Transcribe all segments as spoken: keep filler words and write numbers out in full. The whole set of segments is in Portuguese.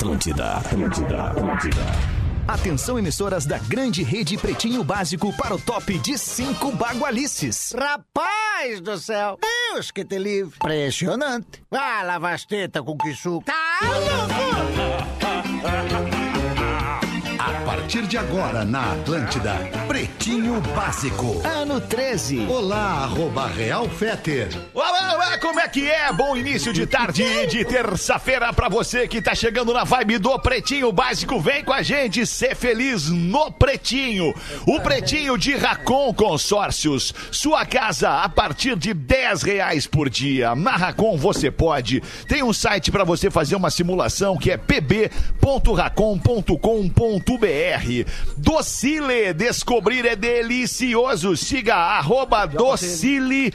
Atlântida, Atlântida, Atlântida. Atenção, emissoras da grande rede Pretinho Básico para o top de cinco bagualices. Rapaz do céu, Deus que te livre. Impressionante. Ah, lava as tetas com que suco. Tá louco. A partir de agora na Atlântida, Pretinho Básico. Ano treze. Olá, arroba Real Feter. Olá, olá, como é que é? Bom início de tarde de terça-feira pra você que tá chegando na vibe do Pretinho Básico. Vem com a gente ser feliz no Pretinho. O Pretinho de Racon Consórcios. Sua casa a partir de dez reais por dia. Na Racon você pode. Tem um site pra você fazer uma simulação que é p b ponto racon ponto com ponto b r. Docile, descobrir é delicioso. Siga arroba Docile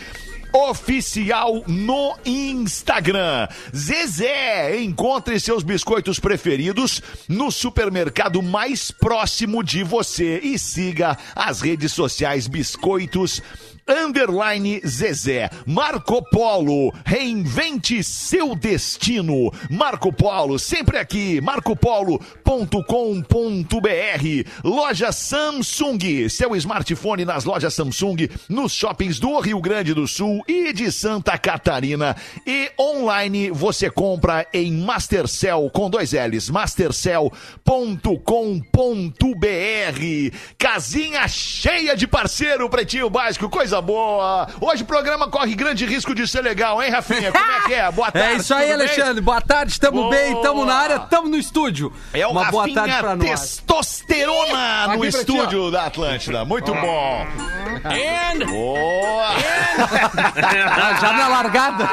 Oficial no Instagram. Zezé, encontre seus biscoitos preferidos no supermercado mais próximo de você e siga as redes sociais Biscoitos Underline Zezé. Marco Polo, reinvente seu destino. Marco Polo, sempre aqui, marco polo ponto com ponto b r. Loja Samsung, seu smartphone nas lojas Samsung, nos shoppings do Rio Grande do Sul e de Santa Catarina. E online você compra em Mastercell, com dois L's, mastercell ponto com ponto b r. Casinha cheia de parceiro, Pretinho Básico, coisa boa. Hoje o programa corre grande risco de ser legal, hein, Rafinha? Como é que é? Boa tarde. É isso aí, Alexandre. Bem? Boa tarde, estamos boa. bem, estamos na área, estamos no estúdio. É o Uma Rafinha boa tarde pra nós. Testosterona no estúdio da Atlântida. Muito bom. And... Boa. And... Já na largada.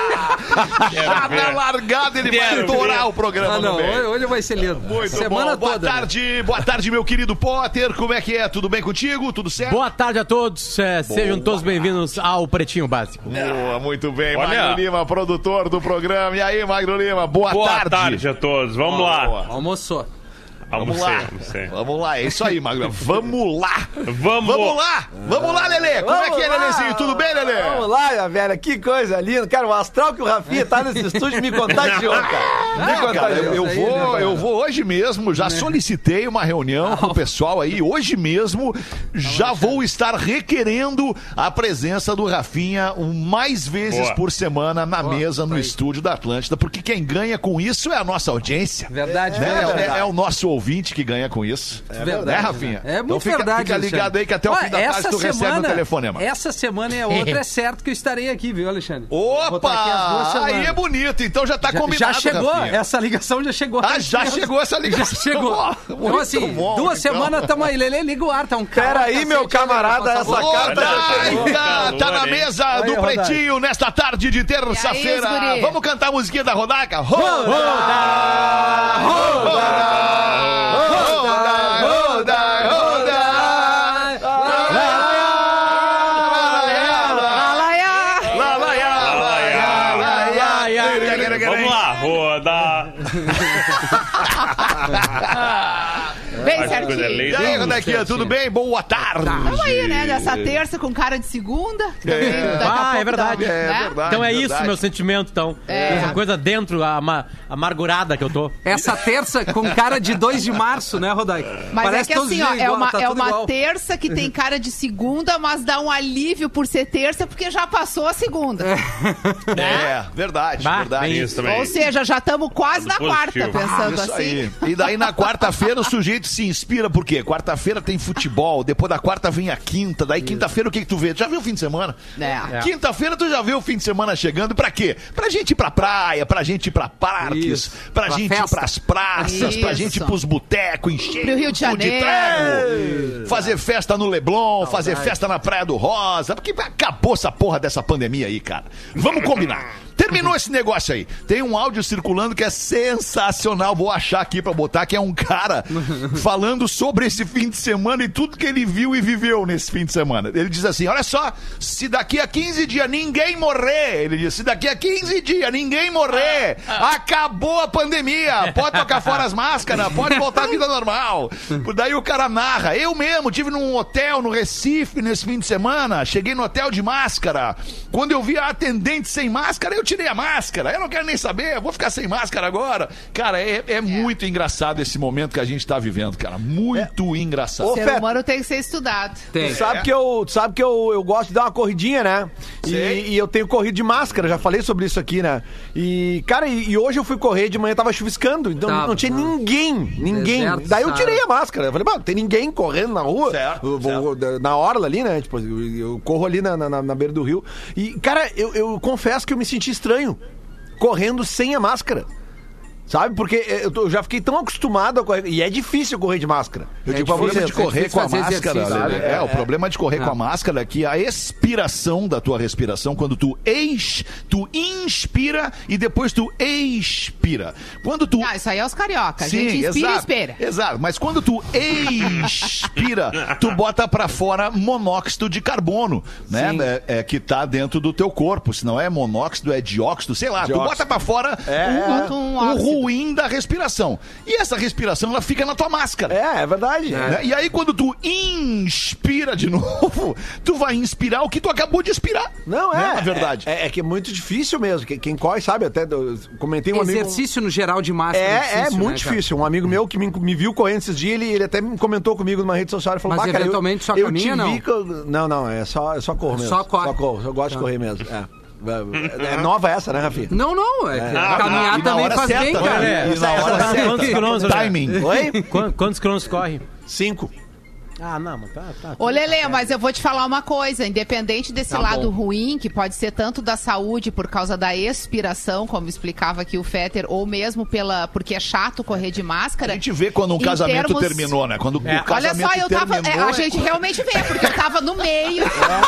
Já na largada ele vai estourar o programa. Ah, não, hoje, hoje vai ser lindo. Muito Semana bom. Boa toda, tarde, né? boa tarde, meu querido Potter. Como é que é? Tudo bem contigo? Tudo certo? Boa tarde a todos. É, sejam todos bem-vindos ao Pretinho Básico. Boa, muito bem. Olha. Magro Lima, produtor do programa. E aí, Magro Lima, boa, boa tarde. Boa tarde a todos. Vamos boa, lá. Boa. Almoçou. Vamos almocei, lá. Almocei. Vamos lá, é isso aí, Magro. Vamos lá. Vamos. Vamos lá. Vamos lá, Lelê. Como Vamos é que é, lá. Lelezinho? Tudo bem, Lelê? Vamos lá, minha velha. Que coisa linda. Cara, o astral que o Rafinha tá nesse estúdio me contagiou, cara. Me Não, cara, contagiou. eu, eu vou, eu vou hoje mesmo, já solicitei uma reunião com o pessoal aí, hoje mesmo, já vou estar requerendo a presença do Rafinha mais vezes Boa. por semana na Boa, mesa no aí. estúdio da Atlântida, porque quem ganha com isso é a nossa audiência. Verdade, Né? verdade. É, é o nosso ouvinte que ganha com isso. É verdade, né, Rafinha? É muito então fica, verdade. Fica ligado Alexandre. aí que até o Ó, fim da tarde essa tu recebe semana, um telefonema. Essa semana e a outra é certo que eu estarei aqui, viu, Alexandre? Vou estar aqui as duas Opa! semanas. Aí é bonito, então já tá Já, combinado, já chegou, Rafinha. essa ligação já chegou. Ah, já chegou essa ligação. Já chegou. Ó, Então, muito assim, bom, duas então. semanas estamos aí. Lelê, liga o ar, tá um cara. Peraí, meu camarada, essa Ô, carta já chegou. Rodaica, tá na mesa Aí, do Rodaica. Pretinho nesta tarde de terça-feira. E aí, guri? Vamos cantar a musiquinha da Rodaica? Roda! Roda! Roda! Roda! Roda! Vamos lá, rodar. Bem Acho que certinho. coisa linda. E aí, Rodaquinha, tudo bem? Boa tarde. Vamos aí, né? Dessa terça com cara de segunda. Também, daqui a Ah, pouco é verdade. dá, É né? verdade. Então é isso, verdade. meu sentimento, então. É. Essa coisa dentro, a ama- amargurada que eu tô. Essa terça com cara de dois de março, né, Rodaica? Mas Parece é que todos assim, os ó, dias é igual, uma, tá é tudo uma igual. terça que tem cara de segunda, mas dá um alívio por ser terça, porque já passou a segunda. É, verdade, Bah, verdade. bem Isso também. Ou seja, já estamos quase na Positivo. quarta, pensando Isso assim. aí. E daí na quarta-feira o sujeito se inspira, por quê? Quarta-feira tem futebol, depois da quarta vem a quinta, daí quinta-feira o que que tu vê? Tu já viu o fim de semana? É. Quinta-feira tu já viu o fim de semana chegando, pra quê? Pra gente ir pra praia, pra gente ir pra parques, Isso. pra, Pra gente ir festa. pras praças, pra Isso. gente ir pros botecos, encher Pro Rio de tudo Janeiro. trago, fazer festa no Leblon, fazer festa na Praia do Rosa, porque acabou essa porra dessa pandemia aí, cara. Vamos combinar. Terminou esse negócio aí. Tem um áudio circulando que é sensacional. Vou achar aqui pra botar, que é um cara falando sobre esse fim de semana e tudo que ele viu e viveu nesse fim de semana. Ele diz assim, olha só, se daqui a quinze dias ninguém morrer, ele diz, se daqui a quinze dias ninguém morrer, acabou a pandemia, pode tocar fora as máscaras, pode voltar à vida normal. Daí o cara narra, eu mesmo tive num hotel no Recife nesse fim de semana, cheguei no hotel de máscara, quando eu vi a atendente sem máscara, eu eu tirei a máscara, eu não quero nem saber, eu vou ficar sem máscara agora. Cara, é, é, é muito engraçado esse momento que a gente tá vivendo, cara. Muito é. engraçado. O ser humano tem que ser estudado. Tem. Tu sabe que, eu, tu sabe que eu, eu gosto de dar uma corridinha, né? E, e eu tenho corrido de máscara, já falei sobre isso aqui, né? E, cara, e, e hoje eu fui correr de manhã, tava chuviscando, então tá, não tinha tá. ninguém, ninguém. Deserto, Daí eu tirei a máscara. Eu falei, mano, tem ninguém correndo na rua. Certo, eu vou, certo. Na orla ali, né? Tipo, eu, eu corro ali na, na, na beira do rio. E, cara, eu, eu confesso que eu me senti estranho correndo sem a máscara. Sabe? Porque eu já fiquei tão acostumado a correr. E é difícil correr de máscara. Eu é digo pra você. de correr é com a máscara. É, é, é, o problema de correr é. com a máscara é que a expiração da tua respiração, quando tu ex, tu inspira e depois tu expira. Quando tu. Ah, isso aí é os carioca. Sim, a gente inspira exato, e espera. Exato. Mas quando tu expira, tu bota pra fora monóxido de carbono, né? É, é, que tá dentro do teu corpo. Se não é monóxido, é dióxido, sei lá. Dióxido. Tu bota pra fora é, um, um, um ruim da respiração. E essa respiração, ela fica na tua máscara. É, é verdade. Né? É. E aí, quando tu inspira de novo, tu vai inspirar o que tu acabou de expirar. Não, é. Né? Na verdade. É, é, é que é muito difícil mesmo. Quem corre, sabe, até eu comentei um amigo... Exercício no geral de máscara é, é difícil, é muito né, difícil. Um amigo meu que me, me viu correndo esses dias, ele, ele até me comentou comigo numa rede social e falou... Mas cara, eventualmente eu, só caminha, eu te não? Vi que eu, não, não, é só, é só corro mesmo. Só corre. Só corro. Eu gosto de correr mesmo, é. É nova essa, né, Rafinha? Não, não. É, é. Ah, caminhar também faz certa, bem, cara. É, e na hora certa. Quantos quilômetros? Timing. Oi? Quantos quilômetros corre? Cinco. Ah, não, mas tá... tá Ô, Lelê, mas eu vou te falar uma coisa. Independente desse tá lado bom. ruim, que pode ser tanto da saúde por causa da expiração, como explicava aqui o Fetter, ou mesmo pela porque é chato correr de máscara. A gente vê quando um casamento termos... terminou, né? Quando é. o casamento Olha só, eu tava... terminou... É, a gente realmente vê, porque eu tava no meio.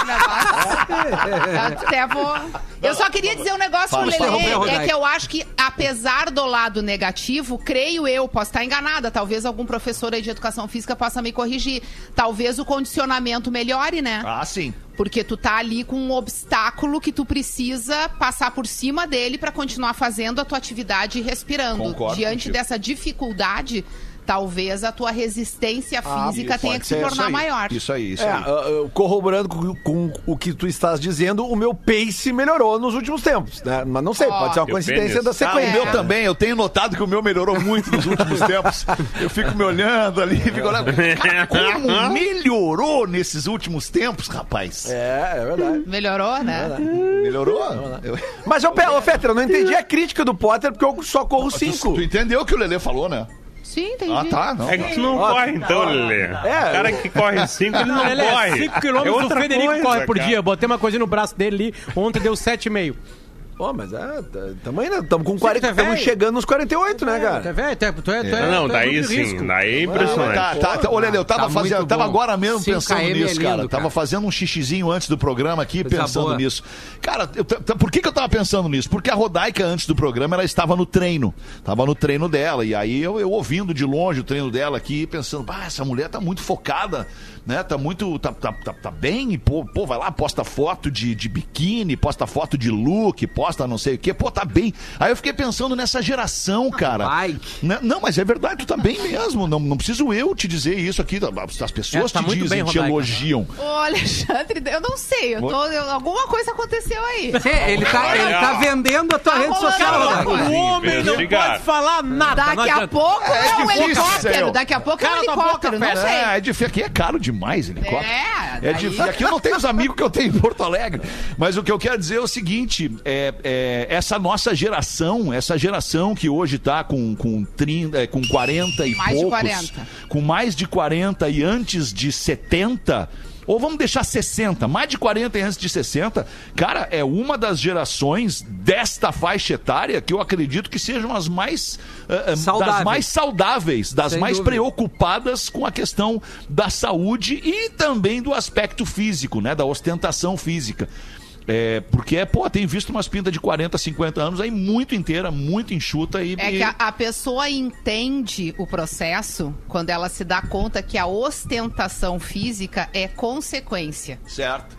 É. Até vou... Eu só queria dizer um negócio pro Lelê, é que eu acho que, apesar do lado negativo, creio eu, posso estar enganada, talvez algum professor aí de educação física possa me corrigir, talvez o condicionamento melhore, né? Ah, sim. Porque tu tá ali com um obstáculo que tu precisa passar por cima dele pra continuar fazendo a tua atividade e respirando. Concordo Diante contigo. dessa dificuldade, talvez a tua resistência Ah, física tenha que se tornar isso aí. maior. Isso aí, isso É, aí. uh, corroborando com, com o que tu estás dizendo, o meu pace melhorou nos últimos tempos, né? Mas não sei, Ó, pode ser uma eu coincidência penso. da Ah, sequência. o meu também, eu tenho notado que o meu melhorou muito nos últimos tempos. Eu fico me olhando ali, fico olhando. Cara, como melhorou nesses últimos tempos, rapaz? É, é verdade. Melhorou, né? Melhorou? Eu- Mas, ô, Pe- ô Fetter, eu não entendi a crítica do Potter, porque eu só corro cinco. Tu entendeu o que o Lelê falou, né? Sim, entendi. Ah, tá. Não. É que tu não Ó, corre, então, Lelê. É. O cara que corre cinco, ele não Ele é corre. cinco É quilômetros, o outra Federico coisa, corre por cara. dia. Botei uma coisinha no braço dele ali, ontem deu sete e meio. Pô, mas é, também, né? Estamos com Sim, quarenta, tu é estamos velho. chegando nos quarenta e oito, né, Tu é cara? velho, tu é, tu é, tu é, Não, não, tu é daí grupo de sim, risco. daí é Tá, impressionante. tá, tá. Ô, Lelê, eu tava, Tá fazendo, muito tava bom. agora mesmo cinco pensando quilômetros nisso, é cara. lindo, Tava cara. fazendo um xixizinho antes do programa aqui, Coisa pensando boa. nisso. Cara, eu, t- t- por que que eu tava pensando nisso? Porque a Rodaica, antes do programa, ela estava no treino. Tava no treino dela. E aí eu, eu ouvindo de longe o treino dela aqui, pensando, pá, essa mulher tá muito focada, né? Tá muito, tá, tá, tá, tá bem. E, pô, pô, vai lá, posta foto de, de biquíni, posta foto de look, posta não sei o quê. Pô, tá bem. Aí eu fiquei pensando nessa geração, cara. Bike. Né? Não, mas é verdade, tu tá bem mesmo. Não, não preciso eu te dizer isso aqui. As pessoas É, tá te muito dizem, bem, te Rodaica. elogiam. Ô, Alexandre, eu não sei. Eu tô, eu- alguma coisa aconteceu aí. Sim, ele tá, ele tá vendendo a tua Tá rede rolando social, alguma Rodaica. coisa. O homem não Investigar. pode falar nada. não Daqui a adianta. pouco é, um difícil, helicóptero. Céu. Daqui a pouco é um Cala tua boca, helicóptero. Não Fera. sei. É, é difícil. Aqui é caro demais, helicóptero. É, É daí- difícil. Aqui eu não tenho os amigos que eu tenho em Porto Alegre. Mas o que eu quero dizer é o seguinte: é, é, essa nossa geração, essa geração que hoje tá com, com, trinta, é, com quarenta e Mais de poucos, quarenta. com mais de quarenta e antes de setenta. Ou vamos deixar sessenta, mais de quarenta e antes de sessenta, cara, é uma das gerações desta faixa etária que eu acredito que sejam as mais, uh, uh, Saudáveis. das mais saudáveis, das Sem mais dúvida. preocupadas com a questão da saúde e também do aspecto físico, né, da ostentação física. É, porque, pô, tem visto umas pintas de quarenta, cinquenta anos aí muito inteira, muito enxuta e... É que a, a pessoa entende o processo quando ela se dá conta que a ostentação física é consequência. Certo.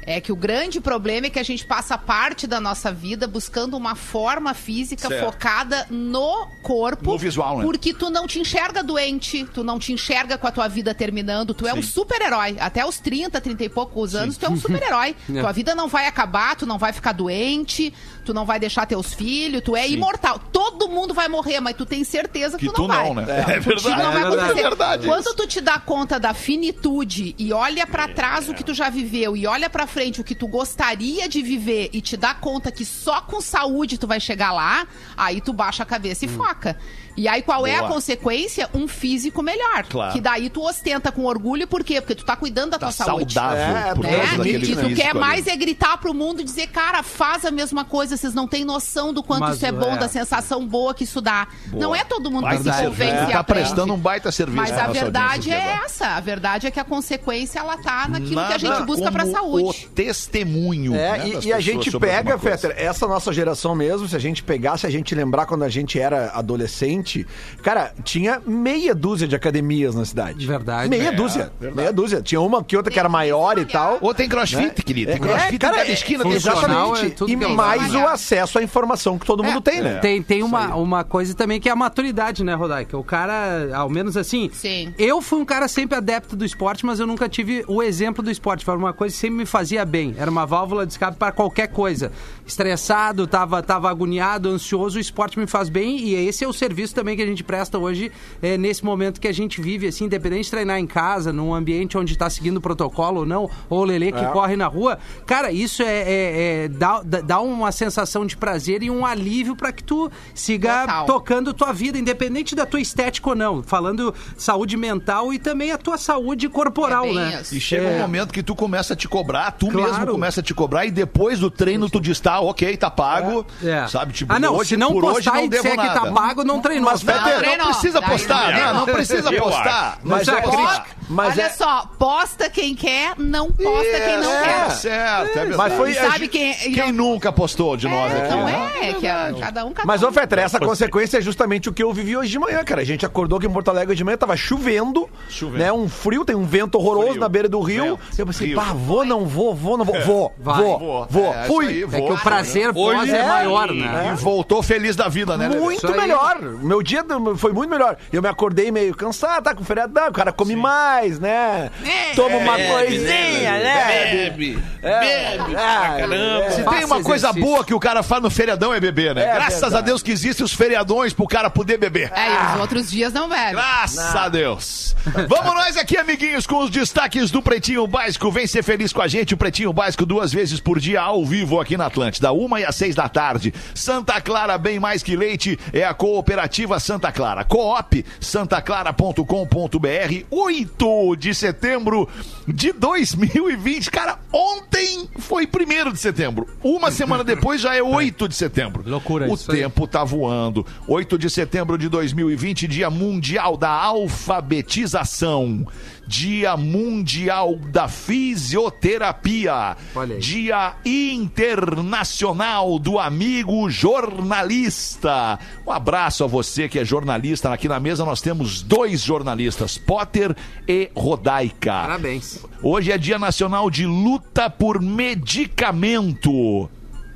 É que o grande problema é que a gente passa parte da nossa vida buscando uma forma física certo. focada no corpo. No visual, né? Porque tu não te enxerga doente, tu não te enxerga com a tua vida terminando, tu é Sim. um super-herói. Até os trinta, trinta e poucos anos, tu é um super-herói. É. Tua vida não vai acabar, tu não vai ficar doente, tu não vai deixar teus filhos, tu é Sim. imortal. Todo mundo vai morrer, mas tu tem certeza que, Que tu não tu vai. não, né? É Contigo verdade. não vai É verdade. acontecer. É verdade Quando isso. tu te dá conta da finitude e olha pra trás o que tu já viveu e olha pra frente o que tu gostaria de viver e te dá conta que só com saúde tu vai chegar lá, aí tu baixa a cabeça e foca. E aí qual é a Boa. consequência? Um físico melhor. Claro. Que daí tu ostenta com orgulho, por quê? Porque tu tá cuidando da Tá tua saúde. saudável É, por né? causa Né? daquele E tu físico quer ali. mais é gritar pro mundo e dizer, cara, faz a mesma coisa, vocês não têm noção do quanto Mas, isso é bom, é. da sensação boa que isso dá. Boa. Não é todo mundo que Baita se serviço. convence Ele e tá aprende. prestando um baita serviço Mas pra a nossa verdade audiência é aqui agora. essa. A verdade é que a consequência, ela tá naquilo Nada que a gente busca pra como saúde. o testemunho. É, né, e- das e, a pessoas gente sobre pega, alguma coisa. Fetter, essa nossa geração mesmo, se a gente pegar, se a gente lembrar quando a gente era adolescente, cara, tinha meia dúzia de academias na cidade. Verdade. Meia É, dúzia. Meia dúzia. Tinha uma que outra que era maior e tal. Ou tem crossfit, querido. Tem crossfit É, cara, em cada esquina. é, tem funcional, crossfit. exatamente. é tudo e que é mais usado. o acesso à informação que todo mundo tem, né? Tem, tem uma, uma coisa também que é a maturidade, né, Rodaica? O cara, ao menos assim... Sim. Eu fui um cara sempre adepto do esporte, mas eu nunca tive o exemplo do esporte. Foi uma coisa que sempre me fazia bem. Era uma válvula de escape para qualquer coisa. Estressado, tava, tava agoniado, ansioso, o esporte me faz bem. E esse é o serviço também que a gente presta hoje, é, nesse momento que a gente vive, assim, independente de treinar em casa, num ambiente onde tá seguindo o protocolo ou não, ou o Lelê que É. corre na rua. Cara, isso é, é- é- dá, dá- dá uma sensação de prazer e um alívio para que tu siga Total. tocando tua vida, independente da tua estética ou não. Falando saúde mental e também a tua saúde corporal, É bem né? isso. E chega um momento que tu começa a te cobrar, tu Claro. mesmo começa a te cobrar e depois do treino tu diz, tá, ok, tá pago, É. sabe? Tipo, ah, não, hoje, se não por hoje postar não e devo disser que nada. tá pago, não treinou. Mas, Não, Fetter, Não, treinou. precisa Daí postar, não. não, não precisa Eu postar. Mas Não é precisa crítica. postar. Mas Olha é- só, posta quem quer, não posta quem não É, quer. certo, é verdade. Mas foi- E sabe quem... Quem nunca postou de nós É, aqui? então né? é, que a- cada um cada Mas, um. ô, Fetter, essa consequência é justamente o que eu vivi hoje de manhã, cara. A gente acordou aqui em Porto Alegre de manhã, tava chovendo, Chovendo. né? Um frio, tem um vento horroroso Frio. na beira do rio. Vento. Eu pensei, Rio. pá, vou, não vou, vou, não vou. Vou, Vai. vou, Vou. vou. É, Fui. isso aí, É vou. que o prazer pós Hoje é, é. maior, né? E voltou feliz da vida, né, Lelê? Muito Isso aí. melhor. Meu dia do- foi muito melhor. Eu me acordei meio cansado, tá com feriadão, o cara come mais, né? Toma uma coisinha, né? Bebe, É. bebe, Ah, caramba. Se Faça tem uma coisa exercício. boa que o cara faz no feriadão é beber, né? É Graças verdade. a Deus que existem os feriadões pro cara poder beber. É, e os outros dias não bebe. Graças a Deus. Vamos nós aqui, amiguinhos, com os destaques do Pretinho Básico. Vem ser feliz com a gente. O Pretinho Básico duas vezes por dia ao vivo aqui na Atlântida, uma e às seis da tarde. Santa Clara, bem mais que leite, é a Cooperativa Santa Clara. Coop, santaclara ponto com ponto br, oito de setembro de dois mil e vinte. Cara, ontem foi primeiro de setembro. Uma semana depois já é oito de setembro. Loucura O isso aí. tempo tá voando. oito de setembro de dois mil e vinte, Dia Mundial da Alfabetização. Dia Mundial da Fisioterapia. Olha aí. Dia Internacional do Amigo Jornalista. Um abraço a você que é jornalista. Aqui na mesa nós temos dois jornalistas, Potter e Rodaica. Parabéns. Hoje é Dia Nacional de Luta por Medicamento.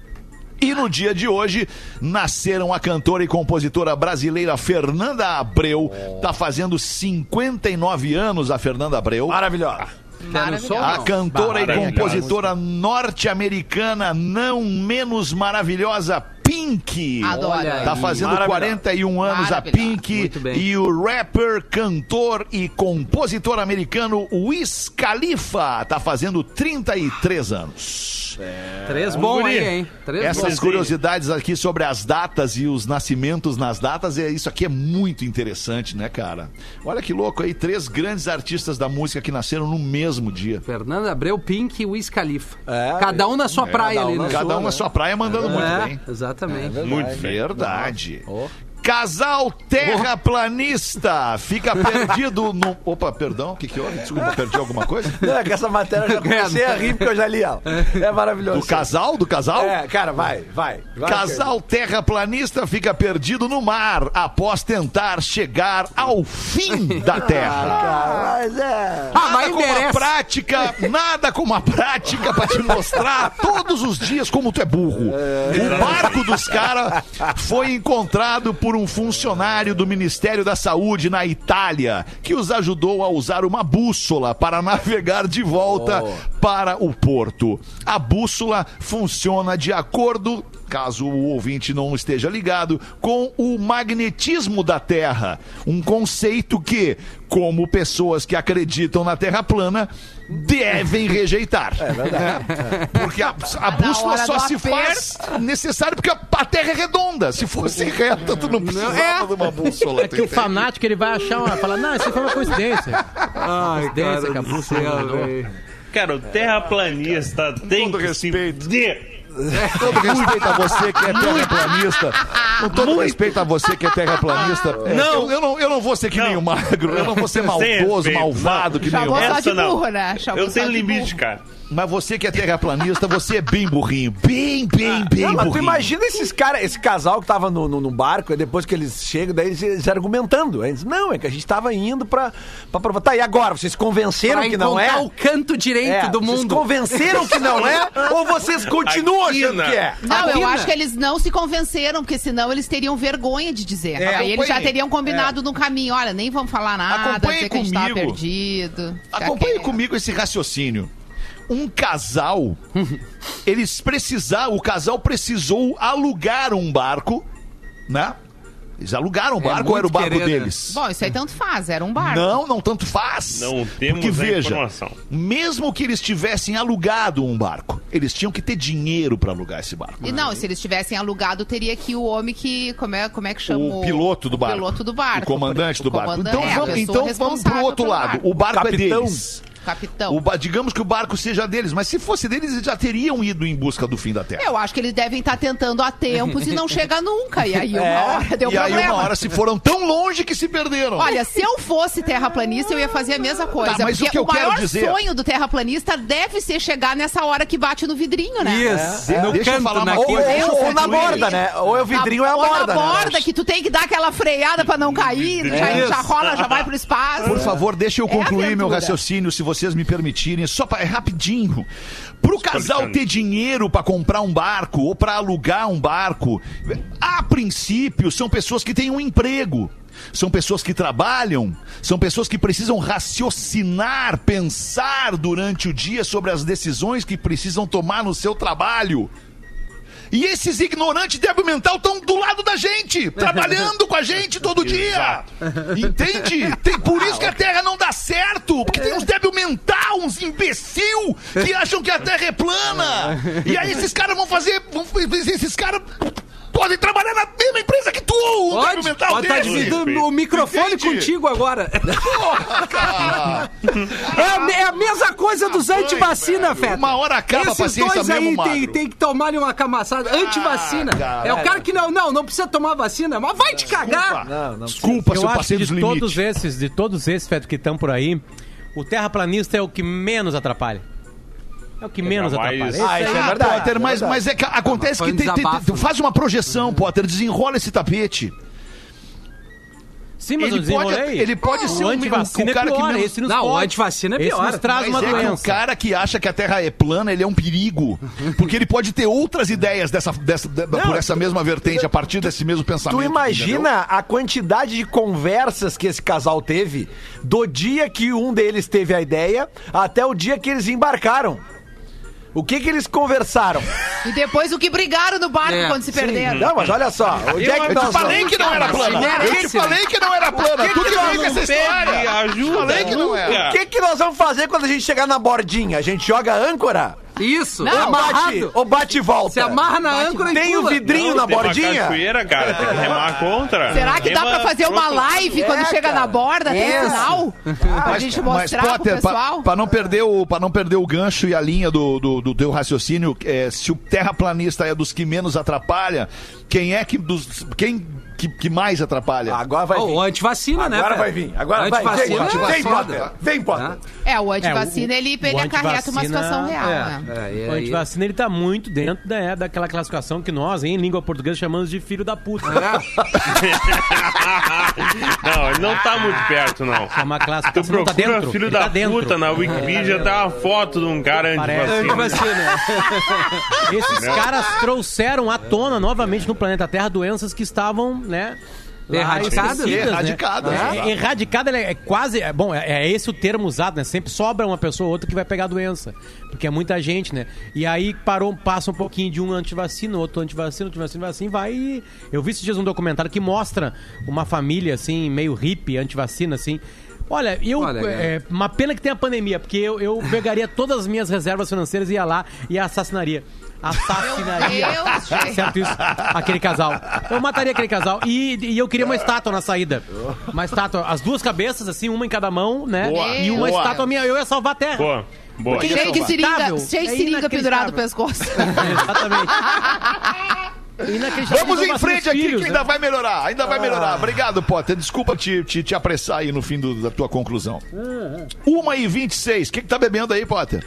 E no dia de hoje, nasceram a cantora e compositora brasileira Fernanda Abreu. Tá fazendo cinquenta e nove anos a Fernanda Abreu. Maravilhosa. Quer um som? A Não. cantora e Maravilhosa. compositora norte-americana não menos maravilhosa, Pink. Adoro. Olha Tá aí. fazendo Maravilhosa. quarenta e um anos a Maravilhosa. Pink. Muito bem. E o rapper, cantor e compositor americano Wiz Khalifa tá fazendo trinta e três anos. Três bom guri. aí, hein? Três Essas bom. curiosidades aqui sobre as datas e os nascimentos nas datas, é, isso aqui é muito interessante, né, cara? Olha que louco aí, três grandes artistas da música que nasceram no mesmo dia. Fernanda Abreu, Pink e Wiz Khalifa. É, cada um na sua praia cada um ali, na né? sua, Cada um na sua praia mandando muito É, bem. exatamente. Muito bem. Verdade. Casal terraplanista fica perdido no... Opa, perdão, o que que houve? Desculpa, perdi alguma coisa? Não, é que essa matéria eu já comecei a rir porque eu já li ela. É maravilhoso. Do casal? Do casal? É, cara, vai, vai. vai Casal terraplanista fica perdido no mar após tentar chegar ao fim da Terra. Cara, mas é... Ah, mas Nada como a merece. prática, nada como a prática pra te mostrar todos os dias como tu é burro. O barco dos caras foi encontrado por um funcionário do Ministério da Saúde na Itália, que os ajudou a usar uma bússola para navegar de volta oh. para o porto. A bússola funciona de acordo, caso o ouvinte não esteja ligado, com o magnetismo da Terra. Um conceito que, como pessoas que acreditam na Terra plana, devem rejeitar. É verdade. É. Porque a, a bússola só se faz necessário porque a, a Terra é redonda. Se fosse reta, tu não precisava é. de uma bússola. É que o fanático, ele vai achar uma... Falar, não, isso foi uma coincidência. Ai, coincidência cara, que a bússola... Cara, o terraplanista tem todo que respeito. Se... Com todo respeito a você que é terraplanista, com todo Muito. respeito a você que é terraplanista, não. Eu, eu, não, eu não vou ser que não. nem o magro, eu não vou ser maldoso, malvado que nem o magro. Essa não. Burro, né? Eu tenho limite, cara. Mas você que é terraplanista, você é bem burrinho. Bem, bem, bem não, burrinho. Tu imagina esses caras, esse casal que tava no, no, no barco, e depois que eles chegam, daí eles, eles argumentando. Eles, não, é que a gente tava indo pra, pra provar. Tá, e agora? Vocês convenceram pra que não é? o canto direito é, do mundo. Vocês convenceram que não é? Ou vocês continuam achando que é? Não, eu acho que eles não se convenceram, porque senão eles teriam vergonha de dizer. É, Aí eles já teriam combinado é. no caminho. Olha, nem vamos falar nada, Acompanhe dizer comigo. que a gente tava perdido. Acompanhe comigo esse raciocínio. Um casal, eles precisaram, o casal precisou alugar um barco, né? Eles alugaram um barco, é ou era o barco querer, deles? Bom, isso aí tanto faz, era um barco. Não, não tanto faz. Não temos Porque, veja, informação. Mesmo que eles tivessem alugado um barco, eles tinham que ter dinheiro para alugar esse barco. E não, se eles tivessem alugado, teria que o homem que, como é, como é que chama? O piloto do barco. O piloto do barco. O comandante do o barco. Comandante, então é, vamos, então vamos pro outro lado. Barco. O barco o é deles. Capitão. O, digamos que o barco seja deles, mas se fosse deles, eles já teriam ido em busca do fim da Terra. Eu acho que eles devem estar tentando há tempos e não chega nunca. E aí uma é. hora deu e problema. E aí uma hora se foram tão longe que se perderam. Olha, se eu fosse terraplanista, eu ia fazer a mesma coisa. Tá, mas porque o que eu o maior quero dizer... sonho do terraplanista deve ser chegar nessa hora que bate no vidrinho, né? Isso. É. No deixa canto, eu falar uma ou, coisa. Ou, ou na borda, né? Ou é o vidrinho ou é a borda. Ou na borda, né? que tu tem que dar aquela freada pra não cair. Já, já rola, já vai pro espaço. Por favor, deixa eu concluir é meu raciocínio, se vocês me permitirem. Só pra, é rapidinho. Pro casal ter dinheiro pra comprar um barco ou pra alugar um barco, a princípio são pessoas que têm um emprego. São pessoas que trabalham, são pessoas que precisam raciocinar, pensar durante o dia sobre as decisões que precisam tomar no seu trabalho. E esses ignorantes débil mental estão do lado da gente, trabalhando com a gente todo dia. Entende? Tem, por isso que a Terra não dá certo, porque tem uns débil mental, uns imbecil que acham que a Terra é plana. E aí esses caras vão fazer, vão, esses caras podem trabalhar na mesma empresa que tu, o pode, mental pode tá dividindo o microfone Entende? contigo agora. Porra, cara. É, a, é a mesma coisa dos antivacina, Feta. Uma hora acaba Esses a paciência dois aí mesmo, tem, tem que tomar uma camaçada. Antivacina. Ah, é o cara que não, não, não precisa tomar vacina, mas vai te cagar. Não, não Desculpa, eu se eu acho passei que dos de limites. todos esses, de todos esses, Feta, que estão por aí, o terraplanista é o que menos atrapalha. É o que menos atrapalha. Ah, isso é verdade. Potter, é mas, verdade. mas é que acontece que tem, tem, tem, faz uma projeção, Potter, desenrola esse tapete. Sim, mas ele eu desenrolei. Pode, ele pode oh, ser o um, antivacina um cara é pior, que menos... esse nos Não, pode. o antivacina é pior. Esse nos traz mas uma é doença. que o cara que acha que a Terra é plana, ele é um perigo. Porque ele pode ter outras ideias dessa, dessa, de, não, por essa mesma vertente, a partir desse mesmo pensamento. Tu imagina entendeu? a quantidade de conversas que esse casal teve do dia que um deles teve a ideia até o dia que eles embarcaram. O que que eles conversaram? E depois o que brigaram no barco É, quando se sim. perderam. Não, mas olha só. Onde é que Eu nós te falei vamos? que não era plana. Eu te falei que não era plana. Tu que veio com essa história. Ajuda. Falei que não era. O que que nós vamos fazer quando a gente chegar na bordinha? A gente joga âncora? Isso. Não, Ou bate, amarrado. ou bate e volta? Se amarra na âncora e Tem o pula. vidrinho na Tem uma bordinha? cachoeira, cara, tem que remar contra. Será que dá Rema pra fazer uma pro- live quando É, chega cara. na borda, até Isso. o final? Pra gente mostrar pro Potter, pessoal? pra, pra não perder o, pra não perder o gancho e a linha do, do, do teu raciocínio, é, se o terraplanista é dos que menos atrapalha, quem é que dos... Quem que, que mais atrapalha? Agora vai vir. O antivacina, né? Agora cara? vai vir. Agora vai. Antivacina Vem, é vem, foda. Potter. Vem, Potter. É, o antivacina, É, o- ele, o ele acarreta uma antivacina- situação real. É, né? é, e O aí- antivacina, ele tá muito dentro da, daquela classificação que nós, em língua portuguesa, chamamos de filho da puta. Não, ele não tá muito perto, não. É uma Tu classificação não tá procura dentro. filho ele da tá dentro. puta na Wikipedia, tá uma foto de um cara Parece. antivacina. Esses caras trouxeram à tona novamente no planeta Terra doenças que estavam, né? lá Erradicadas? esquecidas, né? Erradicadas, É, exato. erradicada é, é quase. É, bom, é, é esse o termo usado, né? Sempre sobra uma pessoa ou outra que vai pegar a doença. Porque é muita gente, né? E aí parou, passa um pouquinho de um antivacina, outro antivacina, antivacina, assim, vai e. Eu vi esses dias um documentário que mostra uma família, assim, meio hippie, antivacina, assim. Olha, eu. Olha, é, uma pena que tem a pandemia, porque eu, eu pegaria todas as minhas reservas financeiras e ia lá e assassinaria. Assassinaria. Meu Deus, gente. Certo isso? Aquele casal. Eu mataria aquele casal. E, e eu queria uma estátua na saída. Uma estátua, as duas cabeças, assim, uma em cada mão, né? Boa. E uma Boa. estátua minha. Eu ia salvar a terra. Boa, boa. Porque Cheio de seringa, inacreditável. cheio de É seringa pendurado no inacreditável. pescoço. Exatamente. Inacreditável. Vamos em Nossos frente aqui filhos, que ainda né? vai melhorar, ainda vai melhorar. Obrigado, Potter. Desculpa te, te, te apressar aí no fim do- da tua conclusão. uma e vinte e seis. O que, que tá bebendo aí, Potter?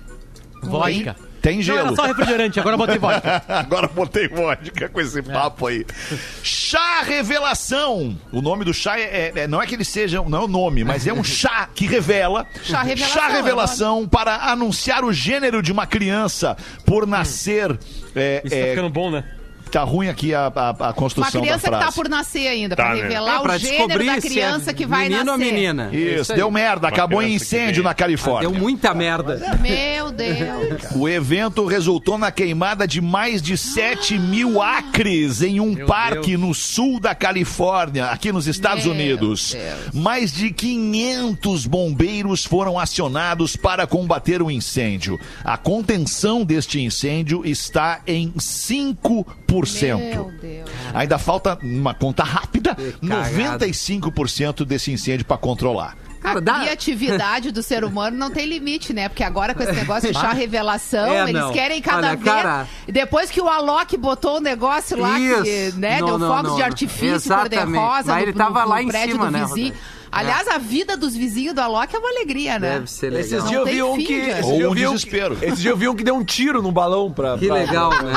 Vodka. Tem Não, gelo. era só refrigerante, agora eu botei vodka. Agora botei vodka com esse papo aí. Chá Revelação. O nome do chá é, é- não é que ele seja, não é o nome, mas é um chá que revela. Chá Revelação, Chá é o Revelação para anunciar o gênero de uma criança por nascer. É, Isso é, tá ficando bom, né? tá ruim aqui a, a, a Uma construção da criança que frase. tá por nascer ainda, Tá, pra né? revelar É, pra o gênero descobrir da se é criança que vai menino nascer. ou menina. Isso, aí. deu merda. Acabou criança que incêndio vem. na Califórnia. Deu muita merda. Meu Deus. O evento resultou na queimada de mais de sete mil acres em um parque no sul da Califórnia, aqui nos Estados Meu Unidos. Deus. Mais de quinhentos bombeiros foram acionados para combater o incêndio. A contenção deste incêndio está em cinco por cento. Meu Deus. Ainda falta uma conta rápida, cagada. noventa e cinco por cento desse incêndio para controlar. Cara, A dá... criatividade do ser humano não tem limite, né? Porque agora com esse negócio de chá revelação, É, eles não. querem cada Olha, vez... cara. Depois que o Alok botou o negócio lá, que, Isso. né, Não, deu não, fogos não, de não. artifício Exatamente. cor-de-rosa Mas no, ele tava no- lá no em prédio cima, do né, vizinho. Rodaica? Aliás, a vida dos vizinhos do Alok é uma alegria, né? Deve ser legal. Esses Não dias eu tem vi um fim, que. gente. Esses Ou dias eu um vi um- desespero. Esses dias eu vi um que deu um tiro num balão pra. Que pra- legal, né,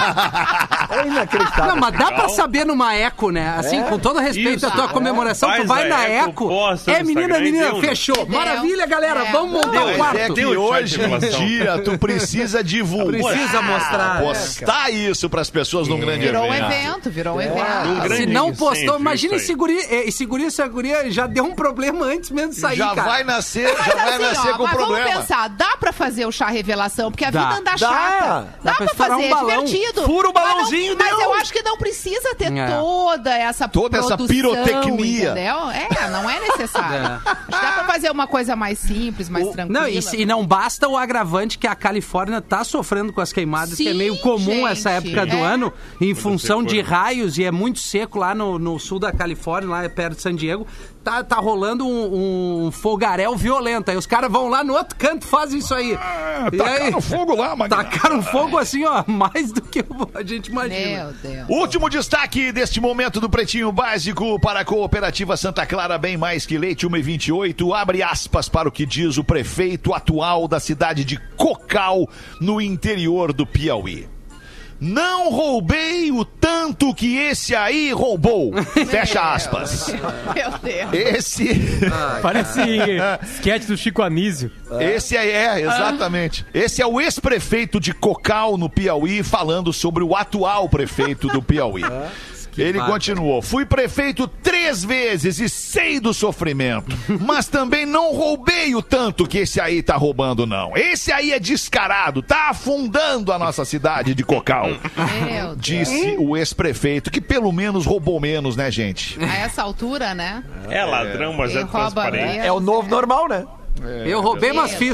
cara? É inacreditável. Não, mas dá pra saber numa eco, né? Assim, com todo respeito Isso, à tua é. comemoração, tu Faz vai a na eco, eco. posta É no menina, Instagram e menina, deu, né? fechou. Deu. Maravilha, galera. É. Vamos montar o Mas quarto. é que Tem o chat hoje de revelação. em dia tu precisa divulgar. Precisa mostrar. Postar isso pras pessoas num grande Virou um evento. evento, virou um Num evento. grande Se não incêndio, postou, imagina isso esse aí. guri, eh, esse guri, essa guria já deu um problema antes mesmo de sair, Já cara. vai nascer, Mas já vai assim, nascer ó, com mas problema. vamos pensar, dá pra fazer o chá revelação, porque a Dá. vida anda Dá. chata. Dá Dá, pra pra estourar fazer, um balão. é divertido. Fura o Mas não- balãozinho, Mas, deu. eu acho que não precisa ter É. toda essa Toda essa produção, pirotecnia. entendeu? É, não é necessário. É. Acho que dá pra fazer uma coisa mais simples, mais tranquila. Não, e, e não basta o agravante que a Califórnia tá sofrendo com as queimadas, que é Sim, meio comum gente, essa época do é. ano, em função de secura. raios, e é muito seco lá no, no sul da Califórnia, lá perto de San Diego. Tá, tá rolando um, um fogaréu violento. Aí os caras vão lá no outro canto e fazem isso aí. Ah, E aí, tacaram fogo lá, Magna. tacaram fogo assim, ó, mais do que a gente imagina. Meu Deus. Último destaque deste momento do Pretinho Básico para a Cooperativa Santa Clara, bem mais que leite, uma e vinte e oito. Abre aspas para o que diz o prefeito atual da cidade de Cocal, no interior do Piauí. Não roubei o tanto que esse aí roubou. Fecha aspas. Meu Deus. Esse, Parece sketch do Chico Anísio. esse aí é, exatamente. Esse é o ex-prefeito de Cocal, no Piauí, falando sobre o atual prefeito do Piauí. Ele bacana. continuou: fui prefeito três vezes e sei do sofrimento, mas também não roubei o tanto que esse aí tá roubando, não. Esse aí é descarado, tá afundando a nossa cidade de Cocal. Meu Deus. Disse o ex-prefeito, que pelo menos roubou menos, né, gente? A essa altura, né? É ladrão, mas Quem é rouba transparente. mesmo. É o novo normal, né? Eu roubei, mas Meu. fiz.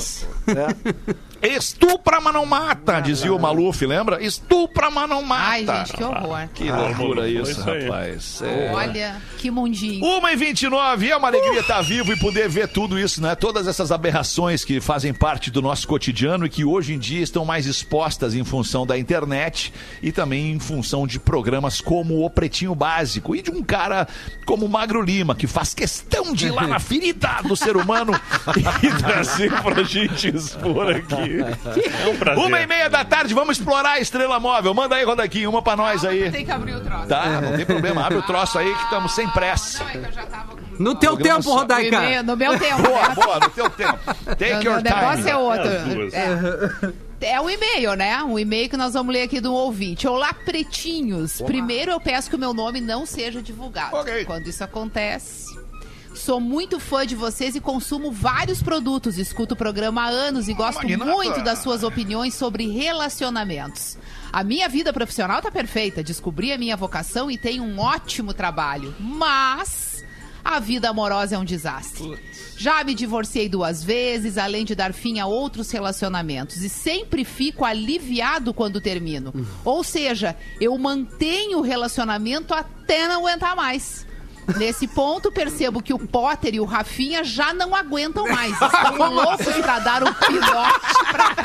É. Estupra, mas não mata, dizia o Maluf, lembra? Estupra, mas não mata. Ai, gente, que horror. Que loucura Ah, isso, isso aí. rapaz. É. Olha, que mundinho. uma e vinte e nove, é uma alegria estar vivo e poder ver tudo isso, né? Todas essas aberrações que fazem parte do nosso cotidiano e que hoje em dia estão mais expostas em função da internet e também em função de programas como o Pretinho Básico e de um cara como o Magro Lima, que faz questão de ir lá na ferida do ser humano e trazer pra gente expor aqui. É um prazer. Uma e meia da tarde, vamos explorar a Estrela Móvel. Manda aí, Rodaquinho, uma pra nós aí. Tem que abrir o troço. Tá, não tem problema. Abre o troço aí que estamos sem pressa. Não, é que eu já tava com... No teu Programa tempo, só- Rodaica. No meu- No meu tempo. Boa, né? boa, no teu tempo. Take O your negócio time. é outro. É as duas. É. É um e-mail, né? Um e-mail que nós vamos ler aqui do ouvinte. Olá, pretinhos. Primeiro eu peço que o meu nome não seja divulgado. Ok. Quando isso acontece... Sou muito fã de vocês e consumo vários produtos. Escuto o programa há anos e gosto Magnata. muito das suas opiniões sobre relacionamentos. A minha vida profissional tá perfeita. Descobri a minha vocação e tenho um ótimo trabalho. Mas a vida amorosa é um desastre. Já me divorciei duas vezes, além de dar fim a outros relacionamentos. E sempre fico aliviado quando termino. Ou seja, eu mantenho o relacionamento até não aguentar mais. Nesse ponto, percebo que o Potter e o Rafinha já não aguentam mais. Estão loucos pra dar um pinote pra...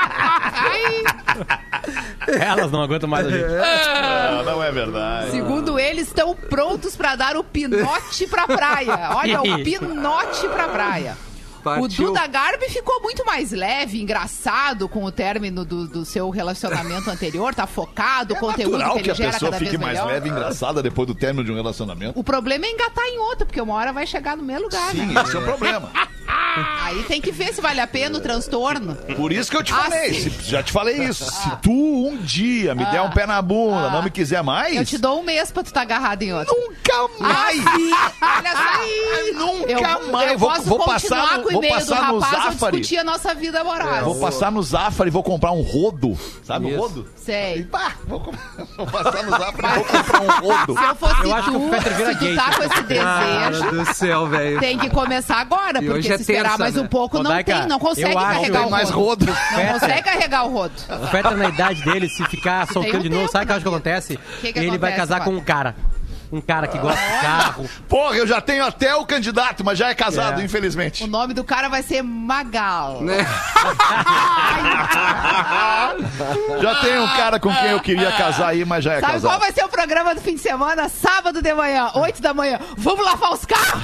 Ai. Elas não aguentam mais a gente. Não, não é verdade. Segundo eles, estão prontos pra dar o pinote pra praia. Olha, o pinote pra praia. O Partiu. Duda Garbi ficou muito mais leve, engraçado com o término do, do seu relacionamento anterior, tá focado, o conteúdo Natural que que ele a gera pessoa cada fique vez mais melhor. leve e engraçada depois do término de um relacionamento. O problema é engatar em outro, porque uma hora vai chegar no mesmo lugar, Sim, né? esse é o problema. Aí tem que ver se vale a pena o transtorno. Por isso que eu te Ah, falei, sim. se- já te falei isso. Se tu um dia me der um pé na bunda, não me quiser mais, Eu te dou um mês pra tu estar agarrado em outro. nunca mais. Ah, sim. Olha só. Nunca eu, mais. Eu Vou- posso vou continuar passar no- com o vou e-mail do passar no rapaz ou Zafari. discutir a nossa vida amorosa. Vou passar no Zafari e vou comprar um rodo. Sabe Isso. o rodo? Sei. Pá, vou, com- vou passar no Zafari e vou comprar um rodo. Se eu fosse Eu acho que tu, o Fetter vira se tu gay, tá se com esse Cara desejo, do céu, velho. tem que começar agora, E porque hoje é se esperar terça, mais né? um pouco, não Rodaica, tem, não consegue eu acho carregar que o Tem mais rodo. rodo. Não consegue carregar o rodo. O Fetter, na idade dele, se ficar solteiro um de novo, tempo sabe o que eu na acho que vida. acontece? Que que Ele vai acontece, casar com Fetter? um cara. Um cara que gosta de carro. Porra, eu já tenho até o candidato, mas já é casado, É. infelizmente. O nome do cara vai ser Magal. Né? Já tem um cara com quem eu queria casar aí, mas já é Sabe casado. qual vai ser o programa do fim de semana? Sábado de manhã, oito da manhã. Vamos lavar os carros?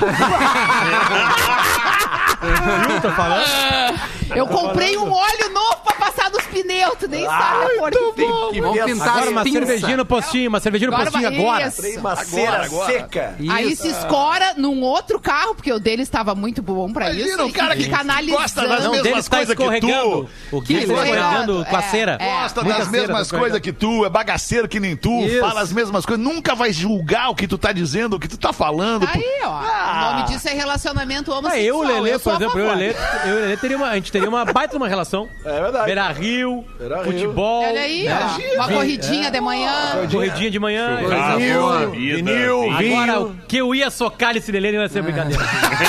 Viu? Tô falando? Eu comprei um óleo novo pra passar nos pneus. Tu nem sabe a cor que tem. Que vamos pintar Agora as uma pinças. cervejinha no postinho, uma cervejinha no Agora postinho vai- agora. Isso. Tem uma cera agora. seca. Aí se escora num outro carro, porque o dele estava muito bom pra Imagina isso. um cara e que fica analisando. gosta das Não, mesmas dele está coisas que escorregando. tu. O Gui está legal. escorregando com a É, cera. é. Gosta Muita das cera mesmas tá coisas que tu, é bagaceiro que nem tu, Isso. fala as mesmas coisas, nunca vai julgar o que tu tá dizendo, o que tu tá falando. Aí, ó. Ah. O nome disso é relacionamento Ah, homossexual. eu, o Lelê, sou por a exemplo, eu e o favor. Lelê, eu e o Lelê teria uma, a gente teria uma baita uma relação. É verdade. Beira Rio, Beira Rio. futebol. Olha aí, né? ó. Uma Vi- corridinha de manhã. Corridinha de manhã. Carro, Vinil, bebida, vinil, vinho. Agora, o que eu ia socar esse Lelê não ia ser brincadeira.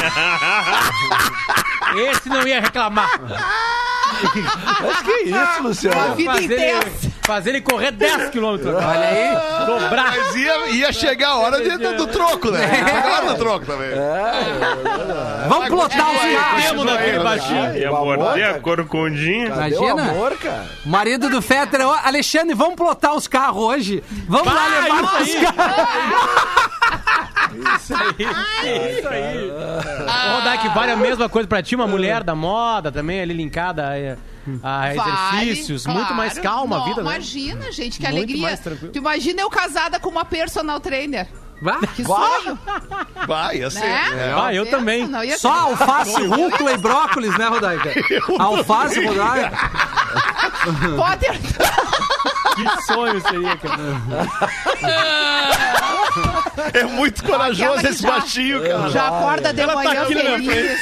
Esse não ia reclamar. Mas que isso, Luciano? Uma vida Fazer ele, intensa. fazer ele correr dez quilômetros. Olha aí. Dobrar. Mas ia, ia chegar a hora de- do, do troco, né? Ia chegar a hora do troco também. Vamos plotar os carros. Temos daquele baixinho. Ia O amor, morder a cara. corcundinha. Cadê o Imagina. amor, cara? Marido do Fetter, ó, Alexandre, vamos plotar os carros hoje. Vamos lá Vai, levar isso os aí. carros. Isso aí. Isso aí. Ô, Rodak, vale a mesma coisa pra ti, uma mulher da moda também, ali linkada a, a Vale, exercícios. claro. Muito mais calma a Não, vida, né? Imagina, gente, que Muito alegria. mais tranquilo. Tu imagina eu casada com uma personal trainer. Vá. Que sonho, Vai, ia ser. né? Ah, eu Pensa, também. não ia Só ser- alface, rúcula e brócolis, né, Rodaica? Alface, Rodaica. Pode Que sonho seria, cara. É muito corajoso esse baixinho, cara. Já acorda de Ela tá manhã aqui na minha feliz.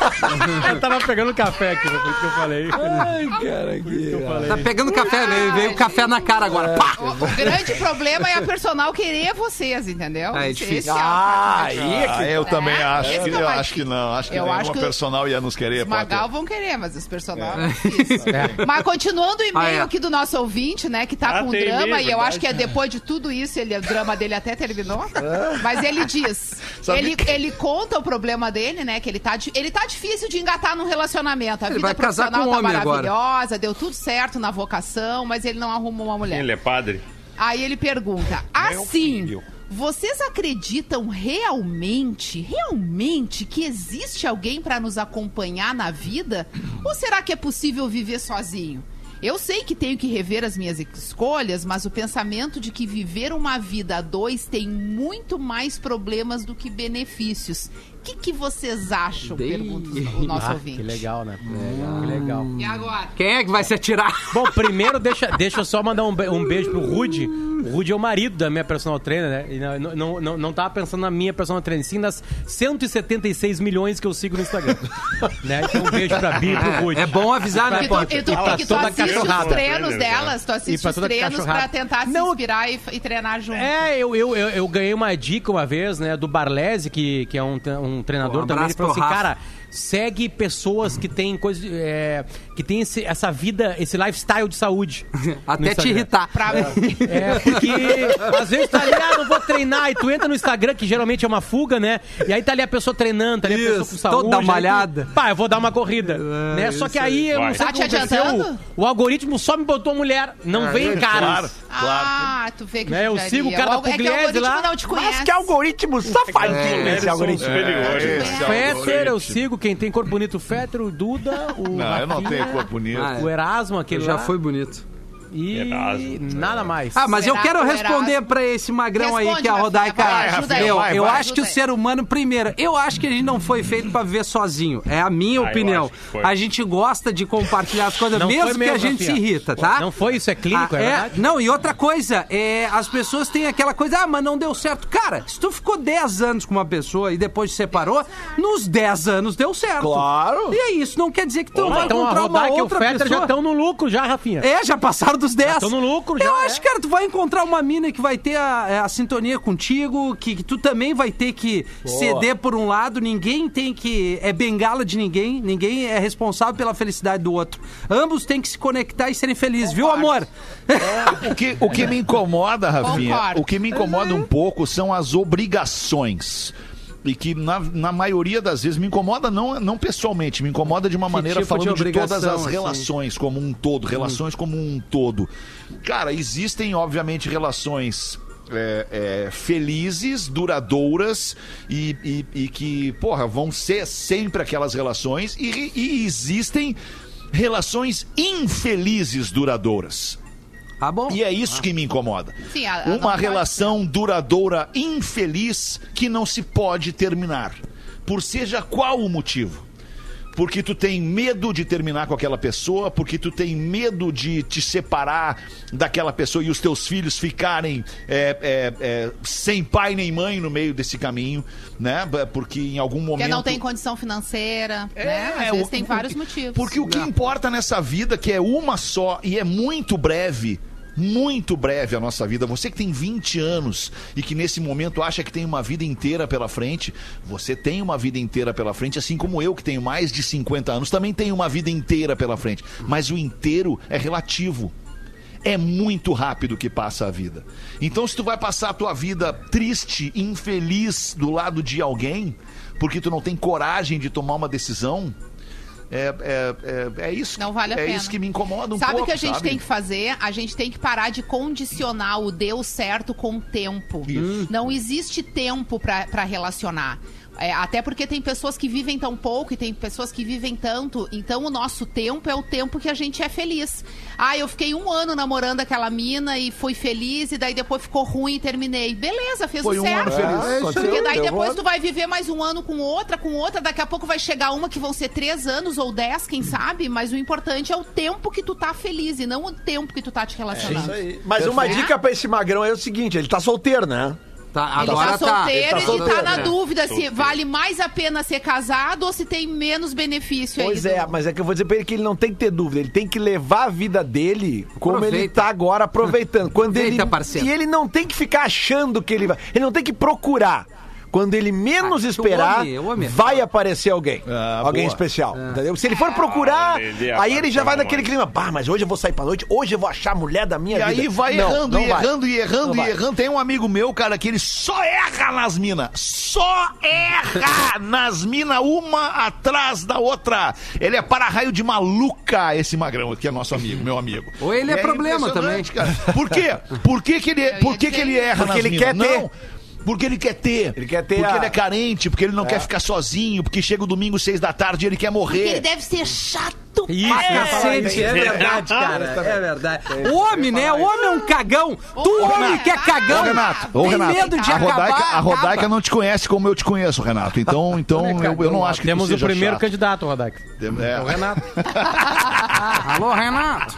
Eu tava pegando café aqui, foi isso que eu falei. Ai, cara, que... Eu falei. Tá pegando café, né? Veio o café na cara agora. Pá! O, o grande problema é a personal querer vocês, entendeu? É Esse- difícil. esse é o- Ah, aí é Ah, que... eu também É, acho. esse Que, que eu eu acho acho que não. Acho que eu nenhuma acho que personal ia nos querer. Os Magal Potter. vão querer, mas os personal é difícil. Mas continuando o e-mail Ah, é. aqui do nosso ouvinte, né, que tá Ah, com tem drama, e-mail, e eu verdade. acho que é depois de tudo isso, ele, o drama dele até terminou. Mas ele diz, Sabe ele, que- ele conta o problema dele, né, que ele tá, di- ele tá difícil de engatar num relacionamento. A Ele vida vai casar profissional com um tá homem agora. maravilhosa, deu tudo certo na vocação, mas ele não arruma uma mulher. Ele é padre. Aí ele pergunta, assim, vocês acreditam realmente, realmente que existe alguém pra nos acompanhar na vida? Ou será que é possível viver sozinho? Eu sei que tenho que rever as minhas escolhas, mas o pensamento de que viver uma vida a dois tem muito mais problemas do que benefícios. O que, que vocês acham? Dei. Pergunta o nosso Ah, ouvinte. que legal, né? Que legal. E agora? Quem é que vai se atirar? Bom, primeiro deixa, deixa eu só mandar um, be- um beijo pro Rude. O Rude é o marido da minha personal trainer, né? E não, não, não, não tava pensando na minha personal trainer, sim nas cento e setenta e seis milhões que eu sigo no Instagram. Né? Então um beijo pra Bia e pro Rude. É bom avisar, né, E tu, Potter? e tu, E pra porque tu toda assiste os cachorrada. treinos delas, tu E assiste pra os toda treinos pra cachorrada. tentar se Não, inspirar e, e treinar junto. É, eu, eu, eu, eu ganhei uma dica uma vez, né, do Barlese, que, que é um, tre- um treinador Pô, um também. abraço Ele falou assim, pro Rafa. cara, segue pessoas que têm coisa, é, que tem esse, essa vida, esse lifestyle de saúde. no Até te Instagram. irritar. Pra... É, porque às vezes tá ali, ah, não vou treinar, e tu entra no Instagram, que geralmente é uma fuga, né? E aí tá ali a pessoa treinando, tá ali a pessoa Isso, com saúde. toda aí tu, malhada. Pá, eu vou dar uma corrida. É, né? Só isso que aí, eu não Vai. sei Tá o que te aconteceu. adiantando? O algoritmo só me botou mulher, não vem cara. Claro, claro. Ah, tu vê que Né, eu judiaria. sigo o cara da É que o Pugliese algoritmo lá. não te conhece. Mas que algoritmo safadinho Mulheres esse são algoritmo. superiores. Esse Féter, eu algoritmo. sigo quem tem corpo bonito, Féter, o Duda, o Não, eu não Rafinha, tenho corpo bonito. Ah, o Erasmo, aquele Já lá, foi bonito. e Erasmo. nada mais. Ah, mas eu Será quero que o responder Erasmo- pra esse magrão aí Responde, que é a Rafinha, Rodaica. vai, ajuda aí, eu vai, eu vai. acho que o Ajuda aí. ser humano, primeiro, eu acho que a gente não foi feito pra viver sozinho. É a minha Ah, eu opinião. acho que foi. A gente gosta de compartilhar as coisas, Não foi mesmo que a mesmo, gente Rafinha. se irrita, tá? Não foi, isso é clínico, Ah, é, é, verdade? não, e outra coisa, é, as pessoas têm aquela coisa, ah, mas não deu certo. Cara, se tu ficou dez anos com uma pessoa e depois se separou, nos dez anos deu certo. Claro. E é isso, não quer dizer que tu não vai Então a encontrar uma Rodaica e o outra Féter já pessoa. estão no lucro, já, Rafinha. É, já passaram dos dez. Estão no lucro, já. Eu é. acho, cara, tu vai encontrar uma mina que vai ter a, a sintonia contigo, que, que tu também vai ter que ceder por um lado. Ninguém tem que... É bengala de ninguém. Ninguém é responsável pela felicidade do outro. Ambos têm que se conectar e serem felizes, viu, amor? O que, o que me incomoda, Rafinha, Concordo. o que me incomoda um pouco são as obrigações. E que, na, na maioria das vezes, me incomoda não, não pessoalmente, me incomoda de uma maneira tipo de falando de, todas obrigação, as assim? relações como um todo, relações como um todo. Cara, existem, obviamente, relações é, é, felizes, duradouras e, e, e que, porra, vão ser sempre aquelas relações e, e existem relações infelizes duradouras. Tá bom. E é isso que me incomoda. Sim, a- a- não Uma pode relação duradoura infeliz que não se pode terminar. Por seja qual o motivo. Porque tu tem medo de terminar com aquela pessoa, porque tu tem medo de te separar daquela pessoa e os teus filhos ficarem é, é, é, sem pai nem mãe no meio desse caminho, né? Porque em algum momento... Porque não tem condição financeira, É, né? Às é, vezes o- tem o- vários motivos. Porque o que importa nessa vida, que é uma só e é muito breve, muito breve a nossa vida. Você que tem vinte anos e que nesse momento acha que tem uma vida inteira pela frente, você tem uma vida inteira pela frente, assim como eu que tenho mais de cinquenta anos, também tenho uma vida inteira pela frente. Mas o inteiro é relativo. É muito rápido que passa a vida. Então, se tu vai passar a tua vida triste, infeliz do lado de alguém, porque tu não tem coragem de tomar uma decisão, é, é, é, é isso. Não vale a é pena. isso que me incomoda um sabe pouco. o que a gente sabe? tem que fazer? A gente tem que parar de condicionar o deu certo com o tempo. Isso. Não existe tempo pra pra relacionar. É, até porque tem pessoas que vivem tão pouco e tem pessoas que vivem tanto. Então o nosso tempo é o tempo que a gente é feliz. Ah, eu fiquei um ano namorando aquela mina e fui feliz e daí depois ficou ruim e terminei. Beleza, fez Foi o um certo. ano feliz. É, Porque aconteceu, daí deu depois voto. tu vai viver mais um ano com outra, com outra, daqui a pouco vai chegar uma que vão ser três anos ou dez, quem sabe, mas o importante é o tempo que tu tá feliz e não o tempo que tu tá te relacionando. Mas uma Né? dica pra esse magrão é o seguinte, ele tá solteiro, né? Tá, Ele agora tá solteiro Ele tá e solteiro, tá na né? dúvida se vale mais a pena ser casado ou se tem menos benefício aí. Pois do- é, mas é que eu vou dizer pra ele que ele não tem que ter dúvida, ele tem que levar a vida dele como Aproveita. ele tá agora aproveitando. Quando Aproveita, ele parceiro. E ele não tem que ficar achando que ele vai, ele não tem que procurar. Quando ele menos Ah, esperar, o homem, o homem. vai aparecer alguém. Ah, alguém boa. especial. Entendeu? Se ele for procurar, Ah, ele aí ele já vai apareceu naquele mais. clima. Bah, mas hoje eu vou sair pra noite, hoje eu vou achar a mulher da minha E vida. aí vai Não, errando, não e vai. errando, e errando, Não e vai. errando. Tem um amigo meu, cara, que ele só erra nas minas. Só erra nas minas, uma atrás da outra. Ele é para-raio de maluca, esse magrão, que é nosso amigo, meu amigo. Ou ele é problema impressionante, cara. Por quê? Por que, que, ele, por que, que ele erra Porque nas ele minas? quer ter. Não. Porque ele quer ter. Ele quer ter Porque a- ele é carente, porque ele não quer ficar sozinho, porque chega o domingo, seis da tarde, e ele quer morrer. Ele deve ser chato. Isso, pra eu ia falar cacete. isso. É verdade, cara. É verdade. O homem, né? O homem é um cagão. Tu, Ô, homem, Renato. que é cagão. Ô, Renato, ô, tem Renato, medo de a acabar, Rodaica, a Rodaica acaba. não te conhece como eu te conheço, Renato. Então, então eu, eu não acho que Temos tu o seja primeiro chato. candidato, Rodaica. É. O Renato. Alô, Renato.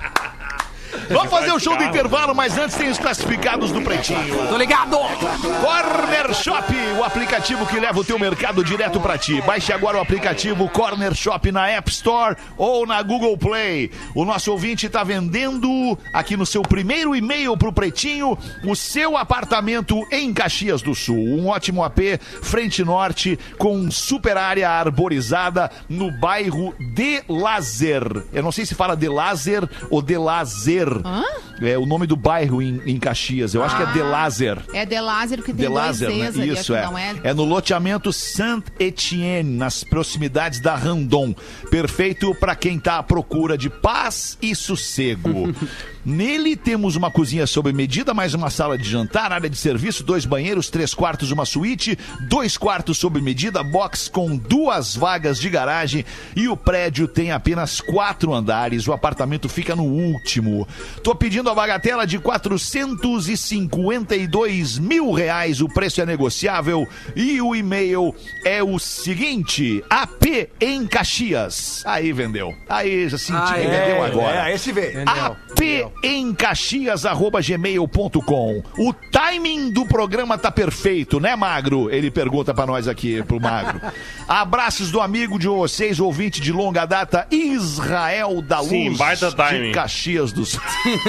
Vamos fazer o show do intervalo, mas antes tem os classificados do Pretinho. Tô ligado. Corner Shop, o aplicativo que leva o teu mercado direto pra ti. Baixe agora o aplicativo Corner Shop na App Store ou na Google Play. O nosso ouvinte tá vendendo aqui no seu primeiro e-mail pro Pretinho o seu apartamento em Caxias do Sul. Um ótimo A P, frente norte, com super área arborizada no bairro de Lazer. Eu não sei se fala de Lazer ou de Lazer. Hã? É o nome do bairro em, em Caxias. Eu acho que é de Lazer. É de Lázaro que tem De Lazer, dois né? Z's ali, Isso, aqui é. não é. É no loteamento Saint-Étienne, nas proximidades da Randon. Perfeito para quem tá à procura de paz e sossego. Nele temos uma cozinha sob medida, mais uma sala de jantar, área de serviço, dois banheiros, três quartos, uma suíte, dois quartos sob medida, box com duas vagas de garagem e o prédio tem apenas quatro andares. O apartamento fica no último. Tô pedindo a bagatela de quatrocentos e cinquenta e dois mil reais. O preço é negociável e o e-mail é o seguinte: A P em Caxias. Aí vendeu. Aí já senti Ah, que é, vendeu agora. É, esse veio. A P em Caxias, arroba gmail ponto com. O timing do programa tá perfeito, né, Magro? Ele pergunta pra nós aqui, pro Magro. Abraços do amigo de vocês, ouvinte de longa data, Israel da Luz, Sim, baita de timing. Caxias do Sul.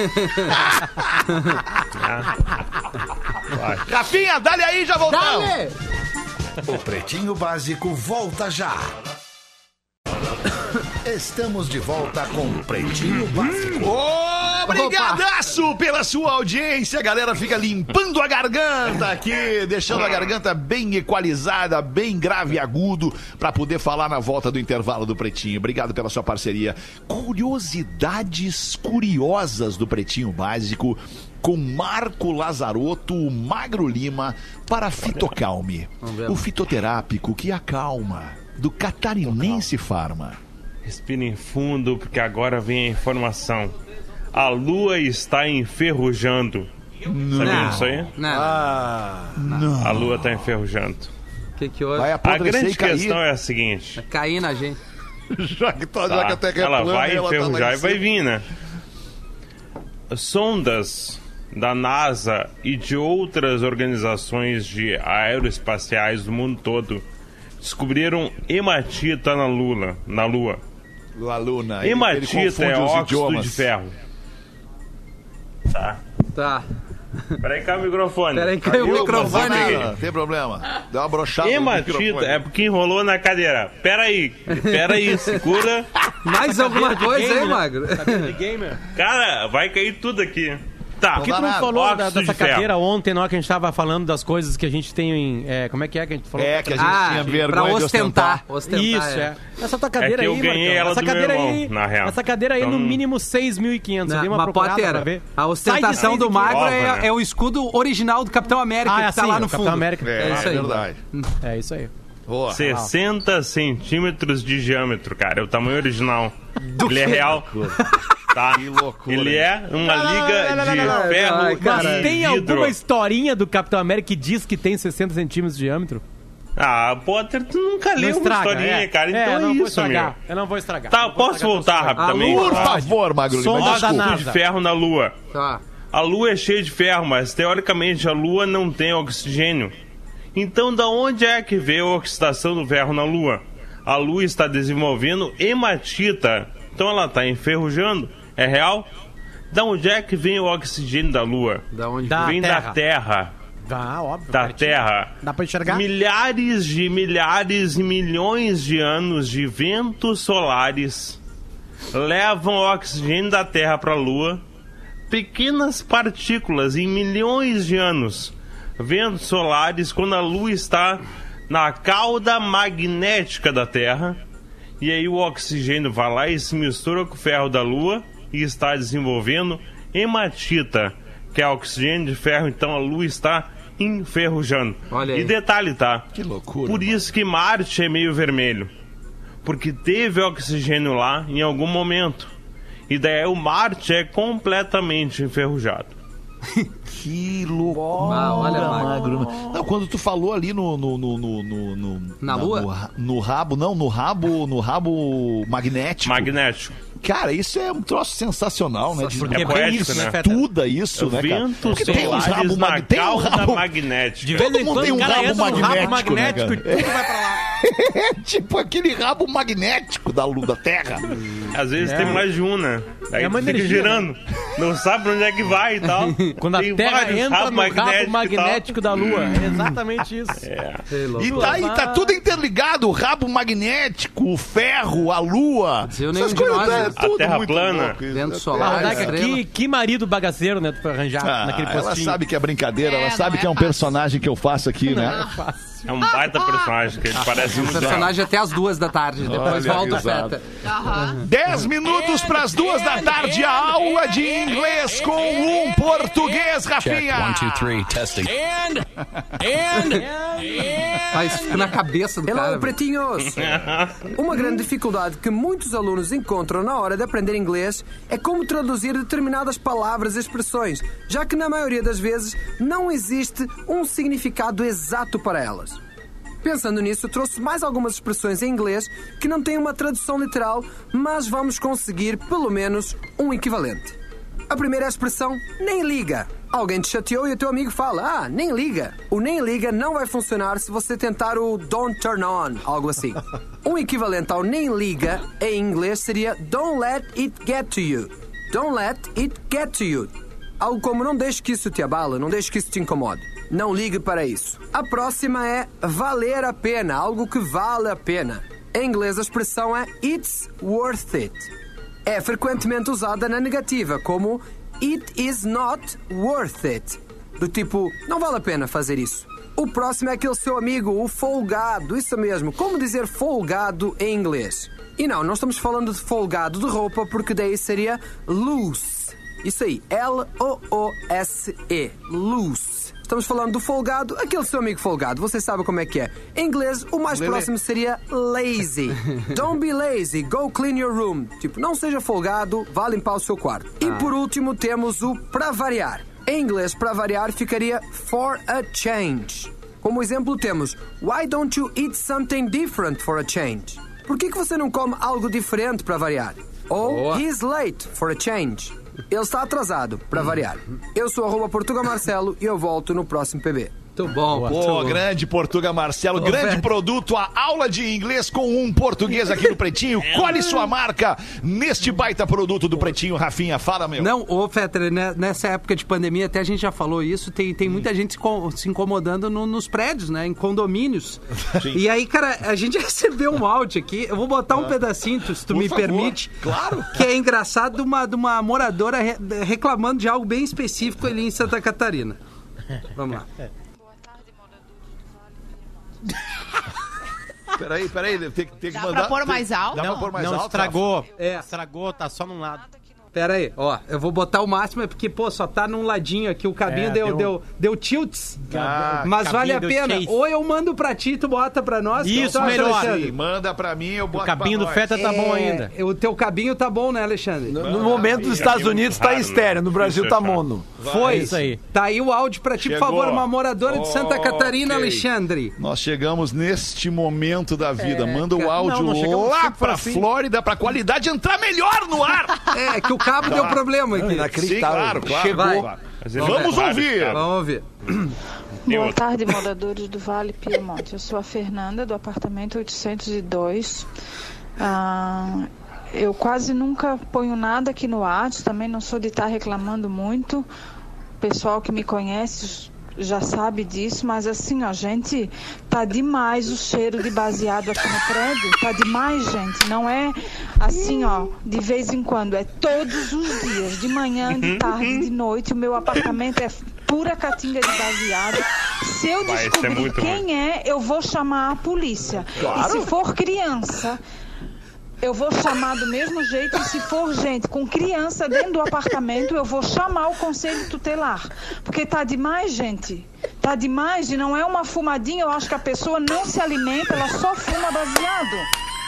Rafinha, dale aí, já voltamos. Dale. O Pretinho Básico volta já. Estamos de volta com o Pretinho Básico. Obrigadaço pela sua audiência. A galera fica limpando a garganta aqui, deixando a garganta bem equalizada, bem grave e agudo, pra poder falar na volta do intervalo do Pretinho. Obrigado pela sua parceria. Curiosidades curiosas do Pretinho Básico com Marco Lazarotto, o Magro Lima, para Fitocalme, o fitoterápico que acalma, do Catarinense Farma. Respirem fundo, porque agora vem a informação. A lua está enferrujando. Sabia disso aí? Não. A lua está enferrujando. O que que houve? Vai A apodrecer grande e cair. questão é a seguinte. Cair na gente. Já que, tá, Tá? já que a Terra é Ela plana, vai ela tá lá enferrujar em e vai cima. vir, né? Sondas da NASA e de outras organizações de aeroespaciais do mundo todo descobriram hematita na Lua. Na Lua. A Luna. ele- ele Hematita confunde é os óxido idiomas. de ferro. Tá. Tá. Peraí, cá o microfone. Peraí, caiu o Viu, microfone mas aí. Não tem problema. Deu uma brochada no Hematita microfone. é porque enrolou na cadeira. Peraí, peraí, segura. Mais alguma coisa, game, hein, né? Magro? Cadeira de gamer. Cara, vai cair tudo aqui. Tá. O que tu dá não nada. falou da- Óxido dessa de ferro. cadeira ontem, na hora que a gente tava falando das coisas que a gente tem em... é, como é que é que a gente falou? É, que a gente Ah, tinha vergonha pra de ostentar. ostentar. Ostentar, Isso, é. Essa tua cadeira É que eu aí, ganhei Marcão, ela essa do meu cadeira irmão, aí, na real. Essa cadeira aí, Então- no mínimo seis mil e quinhentos. Eu dei uma Mas, procurada pra Potter, ver. a ostentação Sai de do Magro Prova, é, né? é o escudo original do Capitão América, Ah, é que tá assim, lá o no Capitão fundo. América. É, É isso aí. verdade. É isso aí. Boa. sessenta centímetros de diâmetro, cara. É o tamanho original. Ele é quê? real. Tá. Que loucura. Ele é uma Não, não, liga não, não, não, não, não. de ferro Ai, e cara. Mas tem vidro. alguma historinha do Capitão América que diz que tem sessenta centímetros de diâmetro? Ah, Potter, tu nunca Não leu uma estraga, historinha, é. cara. Então É, é, eu não vou isso, estragar. meu. Eu não vou estragar. Tá, Não vou posso estragar voltar teu sonho. rapidamente? Alô? Por favor, Magro Lima. Sonda da Óxido NASA. de ferro na Lua. Tá. A Lua é cheia de ferro, mas teoricamente a Lua não tem oxigênio. Então, da onde é que veio a oxidação do ferro na Lua? A Lua está desenvolvendo hematita, então ela está enferrujando. É real? Da onde é que vem o oxigênio da Lua? Da onde Da vem terra. da Terra. Ah, óbvio. Da pertinho. Terra. Dá pra enxergar? Milhares de milhares e milhões de anos de ventos solares levam o oxigênio da Terra para a Lua. Pequenas partículas em milhões de anos. Ventos solares quando a Lua está na cauda magnética da Terra. E aí o oxigênio vai lá e se mistura com o ferro da Lua e está desenvolvendo hematita, que é oxigênio de ferro. Então a Lua está enferrujando. Olha aí. E detalhe, tá? Que loucura. Por isso que Marte é meio vermelho. Porque teve oxigênio lá em algum momento. E daí o Marte é completamente enferrujado. Que loucura, Ah, olha, Magro. Não, quando tu falou ali no... no, no, no, no, no Na no, Lua? no, no rabo, não, no rabo, no rabo magnético. Magnético. Cara, isso é um troço sensacional, né? De, Porque É é poético, isso, né? né, Feta? Estuda isso, né, cara? Ventos Porque tem uns solares rabos na mag... tem um cauda rabo magnética. De vez Todo em mundo quando tem um o cara rabo entra no rabo magnético, magnético né, e tudo vai pra lá. É tipo aquele rabo magnético da lua da Terra. Às vezes É. tem mais de um, né? Aí É uma tu fica energia, girando. Não sabe pra onde é que vai e tal. Quando a Tem Terra vários entra rabos no rabo magnéticos magnético da Lua. É exatamente isso. E tá, e tá tudo interligado, o rabo magnético, o ferro, a lua. Dizer, nenhum Essas de coisas, nós, é né? tudo A Terra muito plana. louco isso. Vento Ah, solar, Daca, estrela. que, que marido bagaceiro, né? Tu foi arranjar Ah, naquele ela postinho. sabe que é brincadeira, É, ela sabe não que é é um fácil. personagem que eu faço aqui, né? É um baita personagem, que ele parece Um muito personagem até as duas da tarde. Depois Olha, volta o exato. Feta. Aham. Dez minutos pras duas da tarde, a aula de inglês com um português, Rafinha. Ah, isso fica na cabeça do Hello, cara. velho. pretinhos! Uma grande dificuldade que muitos alunos encontram na hora de aprender inglês é como traduzir determinadas palavras e expressões, já que na maioria das vezes não existe um significado exato para elas. Pensando nisso, trouxe mais algumas expressões em inglês que não têm uma tradução literal, mas vamos conseguir pelo menos um equivalente. A primeira é a expressão nem liga. Alguém te chateou e o teu amigo fala, ah, nem liga. O nem liga não vai funcionar se você tentar o don't turn on, algo assim. Um equivalente ao nem liga em inglês seria don't let it get to you. Don't let it get to you. Algo como não deixe que isso te abala, não deixe que isso te incomode. Não ligue para isso. A próxima é valer a pena, algo que vale a pena. Em inglês a expressão é it's worth it. É frequentemente usada na negativa, como it is not worth it. Do tipo, não vale a pena fazer isso. O próximo é aquele seu amigo, o folgado, isso mesmo. Como dizer folgado em inglês? E não, não estamos falando de folgado de roupa, porque daí seria loose. Isso aí, L O O S E, loose. Estamos falando do folgado, aquele seu amigo folgado, você sabe como é que é. Em inglês, o mais próximo seria lazy. Don't be lazy, go clean your room. Tipo, não seja folgado, vá limpar o seu quarto. E por último, temos o pra variar. Em inglês, pra variar, ficaria for a change. Como exemplo, temos why don't you eat something different for a change? Por que que você não come algo diferente para variar? Ou he's late for a change. Ele está atrasado, para variar. Eu sou arroba Portuga Marcelo e eu volto no próximo P B. Muito bom. Pô, grande Portuga Marcelo, Ô, grande velho. produto, a aula de inglês com um português aqui no Pretinho. Colhe sua marca neste baita produto do Pretinho, Rafinha. Fala, meu. Não, ô Fetter, né, nessa época de pandemia, até a gente já falou isso, tem, tem muita gente se, com- se incomodando no- nos prédios, né, em condomínios. E aí, cara, a gente recebeu um áudio aqui, eu vou botar um pedacinho, tu- se tu Por me favor. permite. Claro. Que é engraçado de uma, de uma moradora re- reclamando de algo bem específico ali em Santa Catarina. Vamos lá. Peraí, peraí, tem, tem que Dá mandar. pra pôr tem- mais alto? Dá pra Não, pôr mais não alto? estragou. É. Estragou, tá só num lado. Pera aí, ó, eu vou botar o máximo, é porque, pô, só tá num ladinho aqui, o cabinho É, deu, deu- deu, deu tilts, Ah, mas vale a cabinho deu pena. chase. Ou eu mando pra ti, tu bota pra nós. Isso, que tu acha, melhor. Alexandre? Sim, manda pra mim, eu boto O cabinho do pra Feta tá bom É, ainda. O teu cabinho tá bom, né, Alexandre? No, no momento dos Estados Unidos tá raro, né? estéreo, no Brasil Difícil tá achar. mono. Foi. É isso aí. Tá aí o áudio pra ti, por Chegou. favor, uma moradora de Santa Catarina, Ok. Alexandre. Nós chegamos neste momento da vida. É, Manda o cara. áudio Não, não chegamos lá sempre pra assim. Flórida pra qualidade entrar melhor no ar. É, que o cabo, deu problema aqui. Sim, claro, claro. Chegou. Vai. Vamos ouvir. Vamos ouvir. Boa tarde, moradores do Vale Piemonte. Eu sou a Fernanda, do apartamento oitocentos e dois. Ah, eu quase nunca ponho nada aqui no WhatsApp, também não sou de estar reclamando muito. O pessoal que me conhece já sabe disso, mas assim, ó, gente, tá demais o cheiro de baseado aqui no prédio. Tá demais, gente. Não é assim, ó, de vez em quando. É todos os dias, de manhã, de tarde, de noite. O meu apartamento é pura catinga de baseado. Se eu descobrir quem é, eu vou chamar a polícia. E se for criança, eu vou chamar do mesmo jeito. E se for gente com criança dentro do apartamento, eu vou chamar o conselho tutelar. Porque tá demais, gente. Tá demais e não é uma fumadinha. Eu acho que a pessoa não se alimenta, ela só fuma baseado.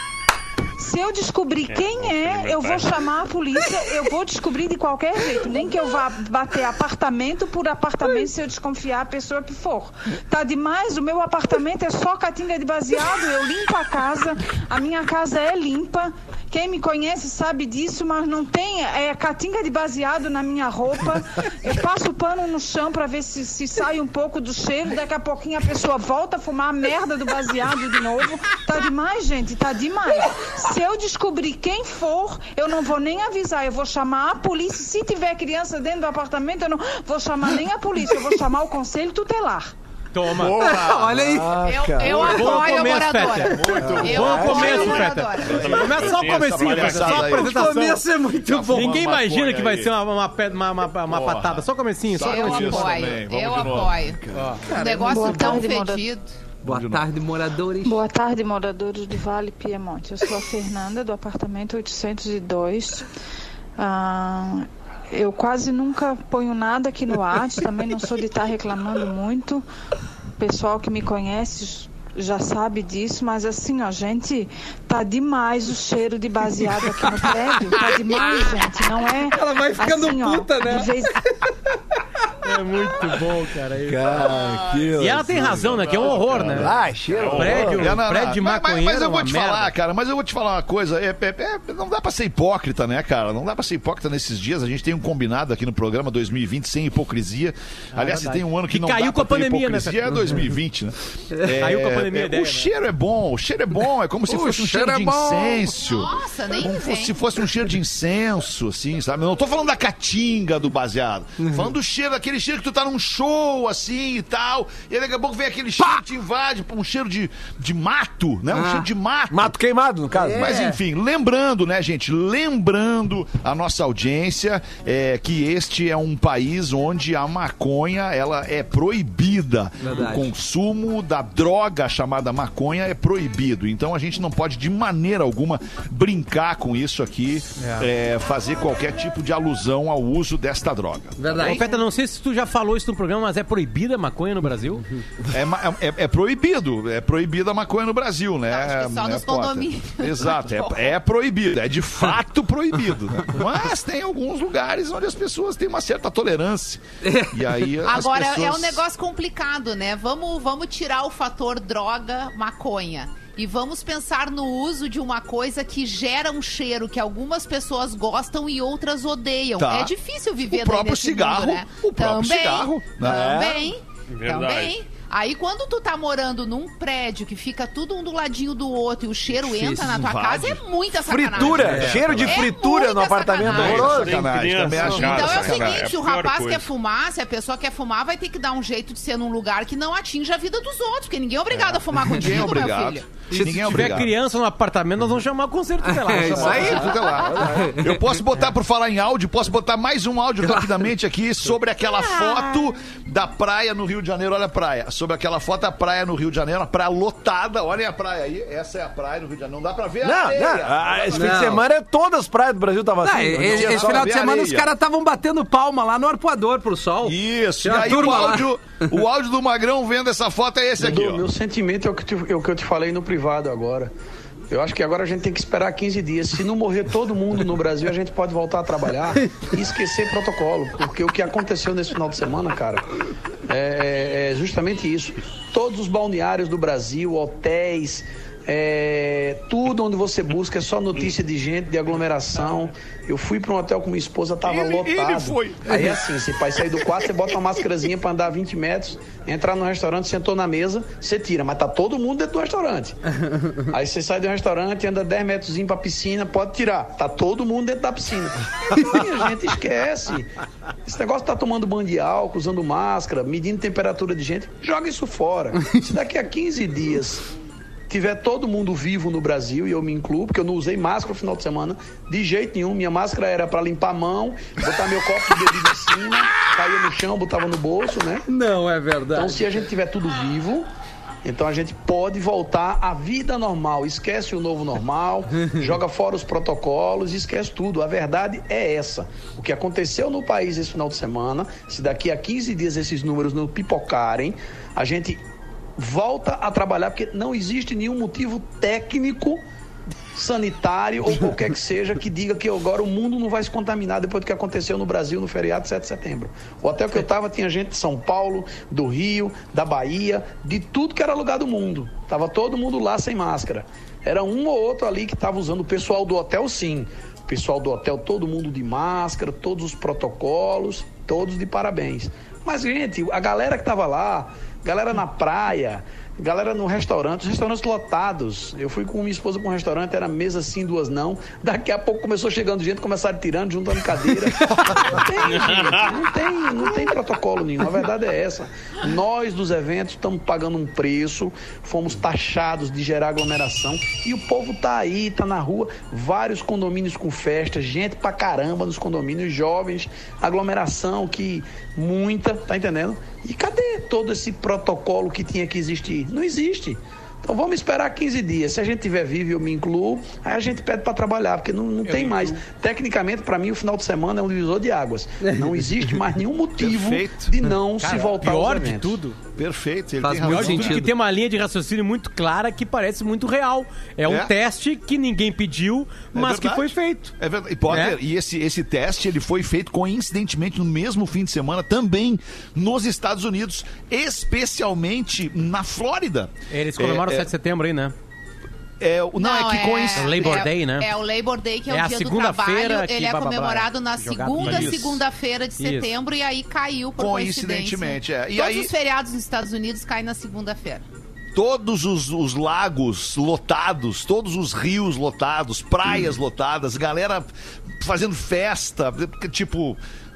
Se eu descobrir quem é, eu vou chamar a polícia, eu vou descobrir de qualquer jeito. Nem que eu vá bater apartamento por apartamento se eu desconfiar a pessoa que for. Tá demais, o meu apartamento é só catinga de baseado, eu limpo a casa, a minha casa é limpa. Quem me conhece sabe disso, mas não tem é, catinga de baseado na minha roupa. Eu passo o pano no chão pra ver se, se sai um pouco do cheiro. Daqui a pouquinho a pessoa volta a fumar a merda do baseado de novo. Tá demais, gente, tá demais. Se eu descobrir quem for, eu não vou nem avisar. Eu vou chamar a polícia. Se tiver criança dentro do apartamento, eu não vou chamar nem a polícia. Eu vou chamar o conselho tutelar. Toma. Olha aí. Eu, eu apoio a moradora. Muito eu bom começo, Feta. Começa só o comecinho, Feta. Só a apresentação. O começo é muito bom. Ninguém imagina que vai ser uma, uma, uma, uma, uma patada. Só o comecinho, só o comecinho. Eu apoio. Eu apoio. Um negócio tão fedido. Boa tarde, moradores. Boa tarde, moradores do Vale Piemonte. Eu sou a Fernanda, do apartamento oitocentos e dois. Ah, eu quase nunca ponho nada aqui no WhatsApp, também não sou de estar reclamando muito. O pessoal que me conhece já sabe disso, mas assim, ó, gente, tá demais o cheiro de baseado aqui no prédio. Tá demais, gente. Não é. Ela vai ficando assim, puta, ó, né? De vez... É muito bom, cara. Isso. Cara, que e ela tem razão, né? Que é um horror, né? Ah, cheiro. Prédio, Não, não, prédio de mas, maconheiro. mas eu vou te merda. falar, cara, mas eu vou te falar uma coisa. É, é, é, não dá pra ser hipócrita, né, cara? Não dá pra ser hipócrita nesses dias. A gente tem um combinado aqui no programa dois mil e vinte sem hipocrisia. Ah, Aliás, se tem um ano que, que não caiu dá com a pra ter pandemia, hipocrisia, né? é dois mil e vinte, né? É, Caiu com a pandemia, é, a ideia, o cheiro é bom, o cheiro é bom. É como se O fosse um cheiro, cheiro de é bom. incenso. Nossa, nem Como vem. se fosse um cheiro de incenso, assim, sabe? Eu não tô falando da catinga do baseado. Uhum. Falando do cheiro, aquele cheiro que tu tá num show, assim, e tal. E aí daqui a pouco vem aquele cheiro que te invade, um cheiro de, de mato, né? Um Ah. cheiro de mato. Mato queimado, no caso. Mas enfim, lembrando, né, gente? Lembrando a nossa audiência é, que este é um país onde a maconha ela é proibida. Verdade. O consumo da droga chamada maconha é proibido. Então a gente não pode de maneira alguma brincar com isso aqui, é, fazer qualquer tipo de alusão ao uso desta droga. Verdade. Ô, Feta, não sei se tu já falou isso no programa, mas é proibida a maconha no Brasil? É, ma- é, é proibido, é proibida a maconha no Brasil, né? Acho que só né, nos Potter? condomínios. Exato, é, é proibido, é de fato proibido. Né? Mas tem alguns lugares onde as pessoas têm uma certa tolerância. E aí as Agora, pessoas... é um negócio complicado, né? Vamos, vamos tirar o fator droga, maconha. E vamos pensar no uso de uma coisa que gera um cheiro que algumas pessoas gostam e outras odeiam. Tá. É difícil viver O próprio nesse cigarro, mundo, né? o próprio também, cigarro, né? Também, Verdade. também. Aí quando tu tá morando num prédio que fica tudo um do ladinho do outro e o cheiro entra na tua invade. casa, é muita sacanagem. Fritura, É, cheiro de é fritura no muita apartamento. sacanagem. Horroroso. Sacanagem, Tem também acho criança, Então é o sacanagem. seguinte, É o a pior rapaz coisa. quer fumar, se a pessoa quer fumar, vai ter que dar um jeito de ser num lugar que não atinja a vida dos outros, porque ninguém é obrigado a fumar Ninguém é contigo, meu obrigado. filho. Se Ninguém é tiver obrigado. criança no apartamento, nós vamos chamar o conselho tutelar. É, Vamos isso chamar. aí. Tudo lá. Eu posso botar, por falar em áudio, posso botar mais um áudio rapidamente aqui sobre aquela foto da praia no Rio de Janeiro. Olha a praia. Sobre aquela foto da praia no Rio de Janeiro, a praia lotada. Olha a praia aí. Essa é a praia no Rio de Janeiro. Não dá pra ver a Não, areia. não. Ah, esse fim de Não. semana é todas as praias do Brasil tava Não, assim. esse, tinha esse só final de ver semana areia. os caras estavam batendo palma lá no arpoador pro sol. Isso. Tinha E a aí o turma lá. áudio, o áudio do Magrão vendo essa foto é esse aqui, Dudu, ó. meu sentimento é o, que te- é o que eu te falei no privado agora. Eu acho que agora a gente tem que esperar quinze dias. Se não morrer todo mundo no Brasil, a gente pode voltar a trabalhar e esquecer protocolo. Porque o que aconteceu nesse final de semana, cara, é, é justamente isso. Todos os balneários do Brasil, hotéis, É, tudo onde você busca é só notícia de gente, de aglomeração. Eu fui para um hotel com minha esposa, tava ele, lotado. Ele foi. Aí é assim, você vai sair do quarto, você bota uma máscarazinha para andar vinte metros, entrar no restaurante, sentou na mesa, você tira, mas tá todo mundo dentro do restaurante. Aí você sai do restaurante, anda dez metros para piscina, pode tirar, tá todo mundo dentro da piscina. E a gente esquece. Esse negócio tá tomando banho de álcool, usando máscara, medindo temperatura de gente, joga isso fora. Se daqui a quinze dias tiver todo mundo vivo no Brasil, e eu me incluo, porque eu não usei máscara no final de semana, de jeito nenhum. Minha máscara era para limpar a mão, botar meu copo de bebida em cima, caía no chão, botava no bolso, né? Não é verdade. Então, se a gente tiver tudo vivo, então a gente pode voltar à vida normal. Esquece o novo normal, joga fora os protocolos, esquece tudo. A verdade é essa. O que aconteceu no país esse final de semana, se daqui a quinze dias esses números não pipocarem, a gente volta a trabalhar, porque não existe nenhum motivo técnico, sanitário ou qualquer que seja que diga que agora o mundo não vai se contaminar depois do que aconteceu no Brasil no feriado de sete de setembro. O hotel que eu estava tinha gente de São Paulo, do Rio, da Bahia, de tudo que era lugar do mundo. Tava todo mundo lá sem máscara. Era um ou outro ali que estava usando. O pessoal do hotel, sim. O pessoal do hotel, todo mundo de máscara, todos os protocolos, todos de parabéns. Mas, gente, a galera que estava lá, galera na praia, galera no restaurante, os restaurantes lotados. Eu fui com minha esposa para um restaurante, era mesa sim, duas não. Daqui a pouco começou chegando gente, começaram tirando, juntando cadeira. Não tem, gente, não tem, não tem protocolo nenhum. A verdade é essa. Nós dos eventos estamos pagando um preço, fomos taxados de gerar aglomeração e o povo tá aí, tá na rua, vários condomínios com festa, gente pra caramba nos condomínios, jovens, aglomeração que muita, tá entendendo? E cadê todo esse protocolo que tinha que existir? Não existe. Então vamos esperar quinze dias. Se a gente tiver vivo, eu me incluo, aí a gente pede para trabalhar, porque não, não tem mais. Tecnicamente, para mim, o final de semana é um divisor de águas. Não existe mais nenhum motivo de não Cara, se voltar pior aos eventos. de tudo. Perfeito. Ele Faz tem pior razão. de tudo que tem uma linha de raciocínio muito clara que parece muito real. É um É? teste que ninguém pediu, É mas que verdade. foi feito. É verdade. E, Potter, É. e esse, esse teste ele foi feito coincidentemente no mesmo fim de semana também nos Estados Unidos, especialmente na Flórida. Eles comemoram o É, sete de setembro aí, né? É, o- não, é que coincide. É o Labor é, Day, né? É o Labor Day, que é, É o a dia do segunda-feira trabalho. que Ele é blá, blá, blá, comemorado na jogado segunda isso. segunda-feira de Isso. setembro e aí caiu por Coincidentemente, coincidência. é. E Todos aí- os feriados nos Estados Unidos caem na segunda-feira. Todos os, os lagos lotados, todos os rios lotados, praias lotadas, galera fazendo festa, tipo.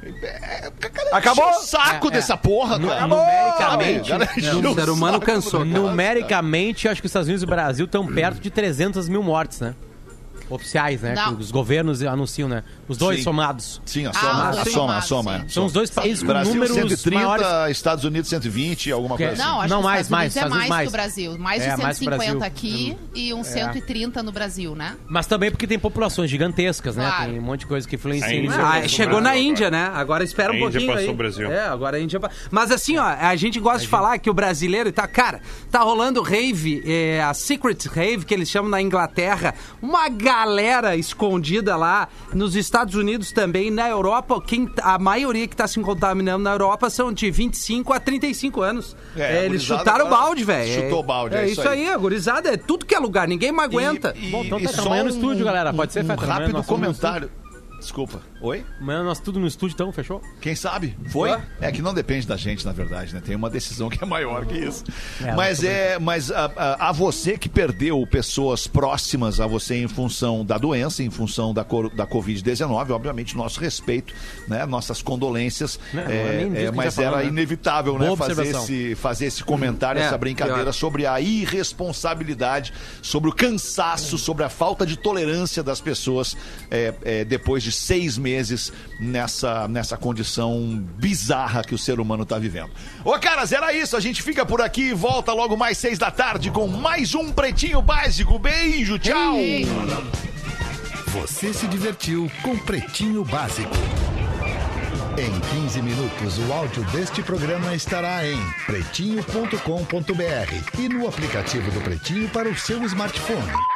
é, cara, Acabou? encheu o saco É, é. dessa porra, Nu- cara. numericamente, Sabe? Galera, é, encheu o ser humano saco cansou. do negócio, Numericamente, acho que os Estados Unidos e o Brasil estão perto de trezentas mil mortes, né? Oficiais, né? Não. Que os governos anunciam, né? Os dois Sim. somados. Sim, a Ah, soma, os a dois soma, a somados, soma. sim. São os dois países com Brasil números cento e trinta, maiores. Estados Unidos cento e vinte, alguma Que- coisa assim. Não, acho Não, que mais, os Estados mais, Unidos é Estados mais, Unidos mais. que o Brasil. Mais de É, mais cento e que o cinquenta Brasil. aqui e uns cento e trinta no Brasil, né? Mas também porque tem populações gigantescas, né? Claro. Tem um monte de coisa que influencia Ainda nisso. já Ah, passou chegou o na Brasil Índia, agora. né? Agora espera um A Índia pouquinho passou aí. o Brasil. É, agora a Índia... pa- Mas assim, ó, a gente gosta de falar que o brasileiro tá... Cara, tá rolando rave, é, a Secret Rave, que eles chamam na Inglaterra. Uma galera escondida lá. Nos Estados Unidos também. Na Europa, quem, a maioria que tá se contaminando na Europa são de vinte e cinco a trinta e cinco anos. É, É, a eles gurizada chutaram o agora balde, velho. chutou o balde, É, é isso isso aí, aí. a gurizada. É tudo que é lugar, ninguém mais aguenta. E, Bom, então e tá, só amanhã no um- estúdio, galera. Pode ser, um Feta? Amanhã rápido nós estamos no comentário. Desculpa. Oi? Amanhã nós tudo no estúdio, então, fechou? Quem sabe? Foi? Ué? É que não depende da gente, na verdade, né? Tem uma decisão que é maior que isso. É, mas é, mas a, a, a você que perdeu pessoas próximas a você em função da doença, em função da, cor- da covid dezenove, obviamente, nosso respeito, né? Nossas condolências. Não, é, não é nem disso é, que mas tá falando, era né? inevitável, né? Boa Fazer observação. esse, fazer esse comentário, É, essa brincadeira pior. sobre a irresponsabilidade, sobre o cansaço, sobre a falta de tolerância das pessoas é, é, depois de seis meses nessa, nessa condição bizarra que o ser humano tá vivendo. Ô, caras, era isso. A gente fica por aqui e volta logo mais seis da tarde com mais um Pretinho Básico. Beijo, tchau! Você se divertiu com Pretinho Básico. Em quinze minutos, o áudio deste programa estará em pretinho ponto com ponto br e no aplicativo do Pretinho para o seu smartphone.